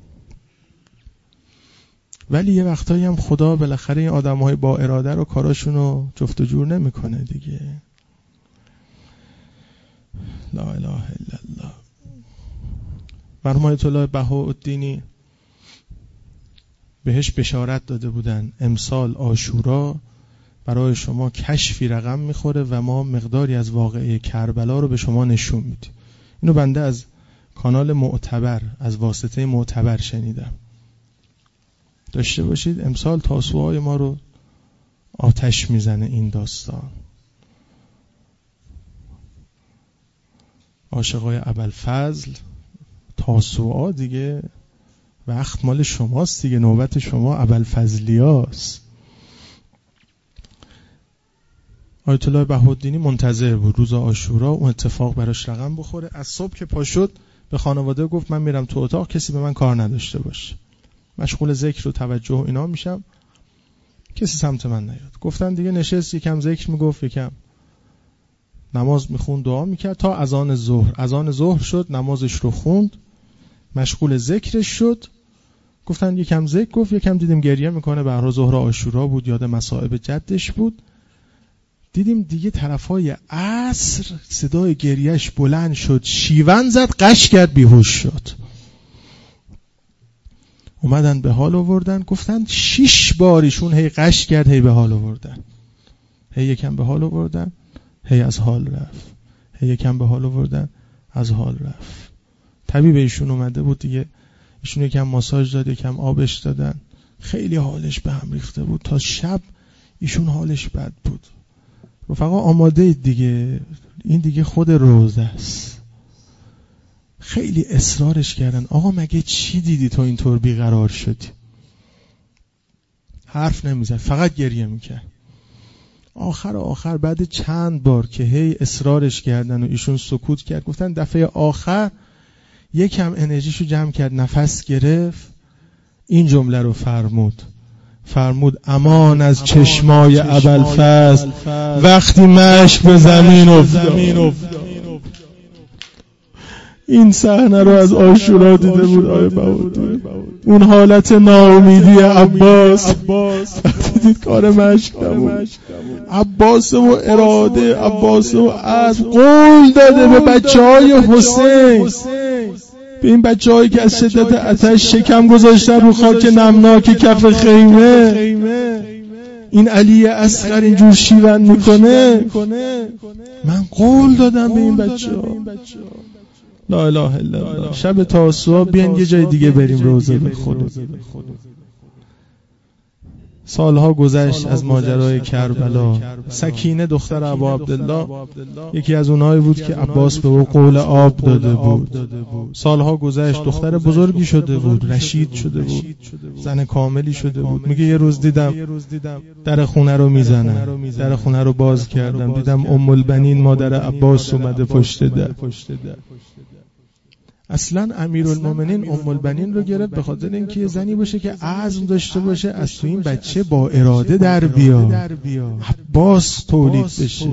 ولی یه وقتایی هم خدا بالاخره این آدم‌های با اراده رو کاراشون رو جفت و جور نمی‌کنه دیگه. لا اله الا الله. مرحوم آیت الله بهاءالدینی بهش بشارت داده بودن امسال عاشورا برای شما کشفی رقم میخوره و ما مقداری از واقعه کربلا رو به شما نشون میدیم. اینو بنده از کانال معتبر، از واسطه معتبر شنیدم. داشته باشید امسال تاسوعای ما رو آتش میزنه این داستان. عاشقای ابوالفضل تاسوعا دیگه وقت مال شماست دیگه، نوبت شما ابوالفضلیاست. آیت الله بهاءالدینی منتظر بود روز عاشورا اون اتفاق براش رقم بخوره. از صبح که پا شد به خانواده گفت من میرم تو اتاق، کسی به من کار نداشته باشه، مشغول ذکر و توجه و اینا میشم، کسی سمت من نیاد. گفتن دیگه نشست، یکم ذکر میگفت، یکم نماز میخوند، دعا میکرد تا اذان ظهر. اذان ظهر شد، نمازش رو خوند، مشغول ذکرش شد. گفتن یکم ذکر گفت، یکم دیدیم گریه میکنه، به هر حال ظهر عاشورا بود، یاد مصائب جدش بود. دیدیم دیگه طرفای عصر صدای گریهش بلند شد، شیون زد، قش کرد، بیهوش شد. اومدن به حال آوردن، گفتن شش باریشون هی قش کرد، هی به حال آوردن، هی یکم به حال آوردن، هی از حال رفت، هی یکم به حال آوردن، از حال رفت. طبیب ایشون اومده بود دیگه، ایشون یکم ماساژ داد، یکم آبش دادن، خیلی حالش به هم ریخته بود. تا شب ایشون حالش بد بود. رفقا آماده اید دیگه، این دیگه خود روزه است. خیلی اصرارش کردن، آقا مگه چی دیدی تو اینطور بیقرار شدی؟ حرف نمیزد، فقط گریه میکرد. آخر آخر بعد چند بار که هی اصرارش کردن و ایشون سکوت کرد، گفتن دفعه آخر یکم انرژیشو جمع کرد، نفس گرفت، این جمله رو فرمود فرمود امان از چشمای ابوالفضل وقتی مشک به زمین افتاد. این صحنه رو از عاشورا دیده بود آقای بهاءالدین. اون حالت ناامیدی عباس وقتی دید کار مشک نمون، عباس و اراده، عباس و عزم قول داده به بچه های حسین، به این بچه هایی که از شدت آتش شکم گذاشتن رو خاک نمناک کف خیمه، این علی اصغر اینجور شیون میکنه، من قول دادم به این بچه ها. لا اله الا الله. شب تاسوعا بیان یه جای دیگه بریم روزه بخونیم. سالها گذشت از ماجرای کربلا. سکینه دختر ابا عبدالله یکی از اونایی بود که عباس به او قول آب داده بود. سالها گذشت، دختر بزرگی شده بود، رشید شده بود، زن کاملی شده بود. میگه یه روز دیدم در خونه رو میزنن، در خونه رو باز کردم، دیدم ام البنین مادر عباس اومده پشت در. اصلا امیرالمومنین ام البنین رو گرفت به خاطر اینکه زنی باشه که عزم داشته باشه از تو این بچه با اراده در بیا، عباس تولید بشه.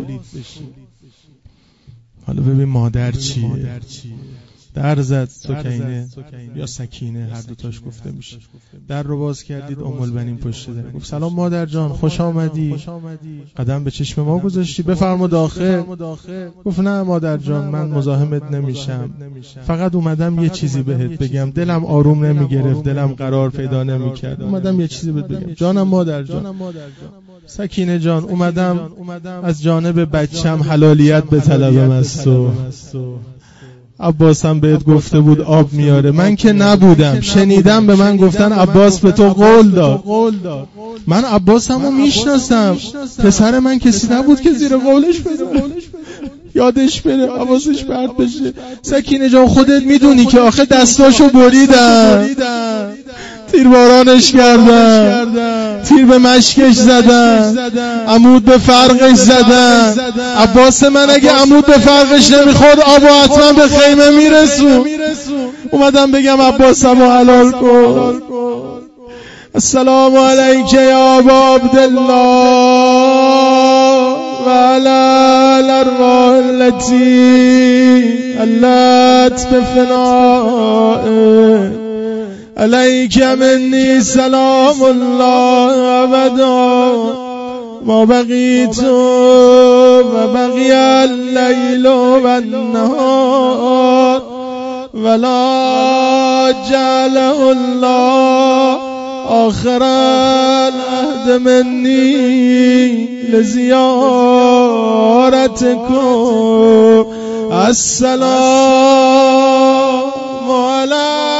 حالا ببین مادر چیه؟ در زد سکینه یا سکینه، هر دوتاش گفته میشه. در رو باز کردید، ام البنین پشت در. گفت سلام مادر جان، خوش آمدی، قدم به چشم ما گذاشتی، بفرما داخل. گفت نه مادر جان، من مزاحمت نمیشم، فقط اومدم یه چیزی بهت بگم، دلم آروم نمیگرفت، دلم قرار پیدا نمیکرد، اومدم یه چیزی بهت بگم. جانم مادر جان. سکینه جان، اومدم از جانب بچم حلالیت به طلبم از تو. عباس هم بهت گفته بود آب میاره، من که نبودم، شنیدم به من گفتن عباس به تو قول داد. من عباسمو میشناسم، پسر من کسی نبود که زیر قولش بره، یادش بره، حواسش پرت بشه. سکینه جان خودت میدونی که آخه دستاشو بریدن، تیربارانش کردن، تیر به مشکش زدن، عمود به فرقش زدن. عباس من اگه عمود به فرقش نمیخورد آبو حتما به خیمه میرسون. اومدم بگم عباسمو حلال کن. السلام علیک یا ابا عبدالله و علی الارواح التي علت بفنائه، علیک منی سلام الله ابدا ما بقیت و بقی اللیل و النهار ولا جعله الله آخر العهد منی لزیارتکم. السلام علیکم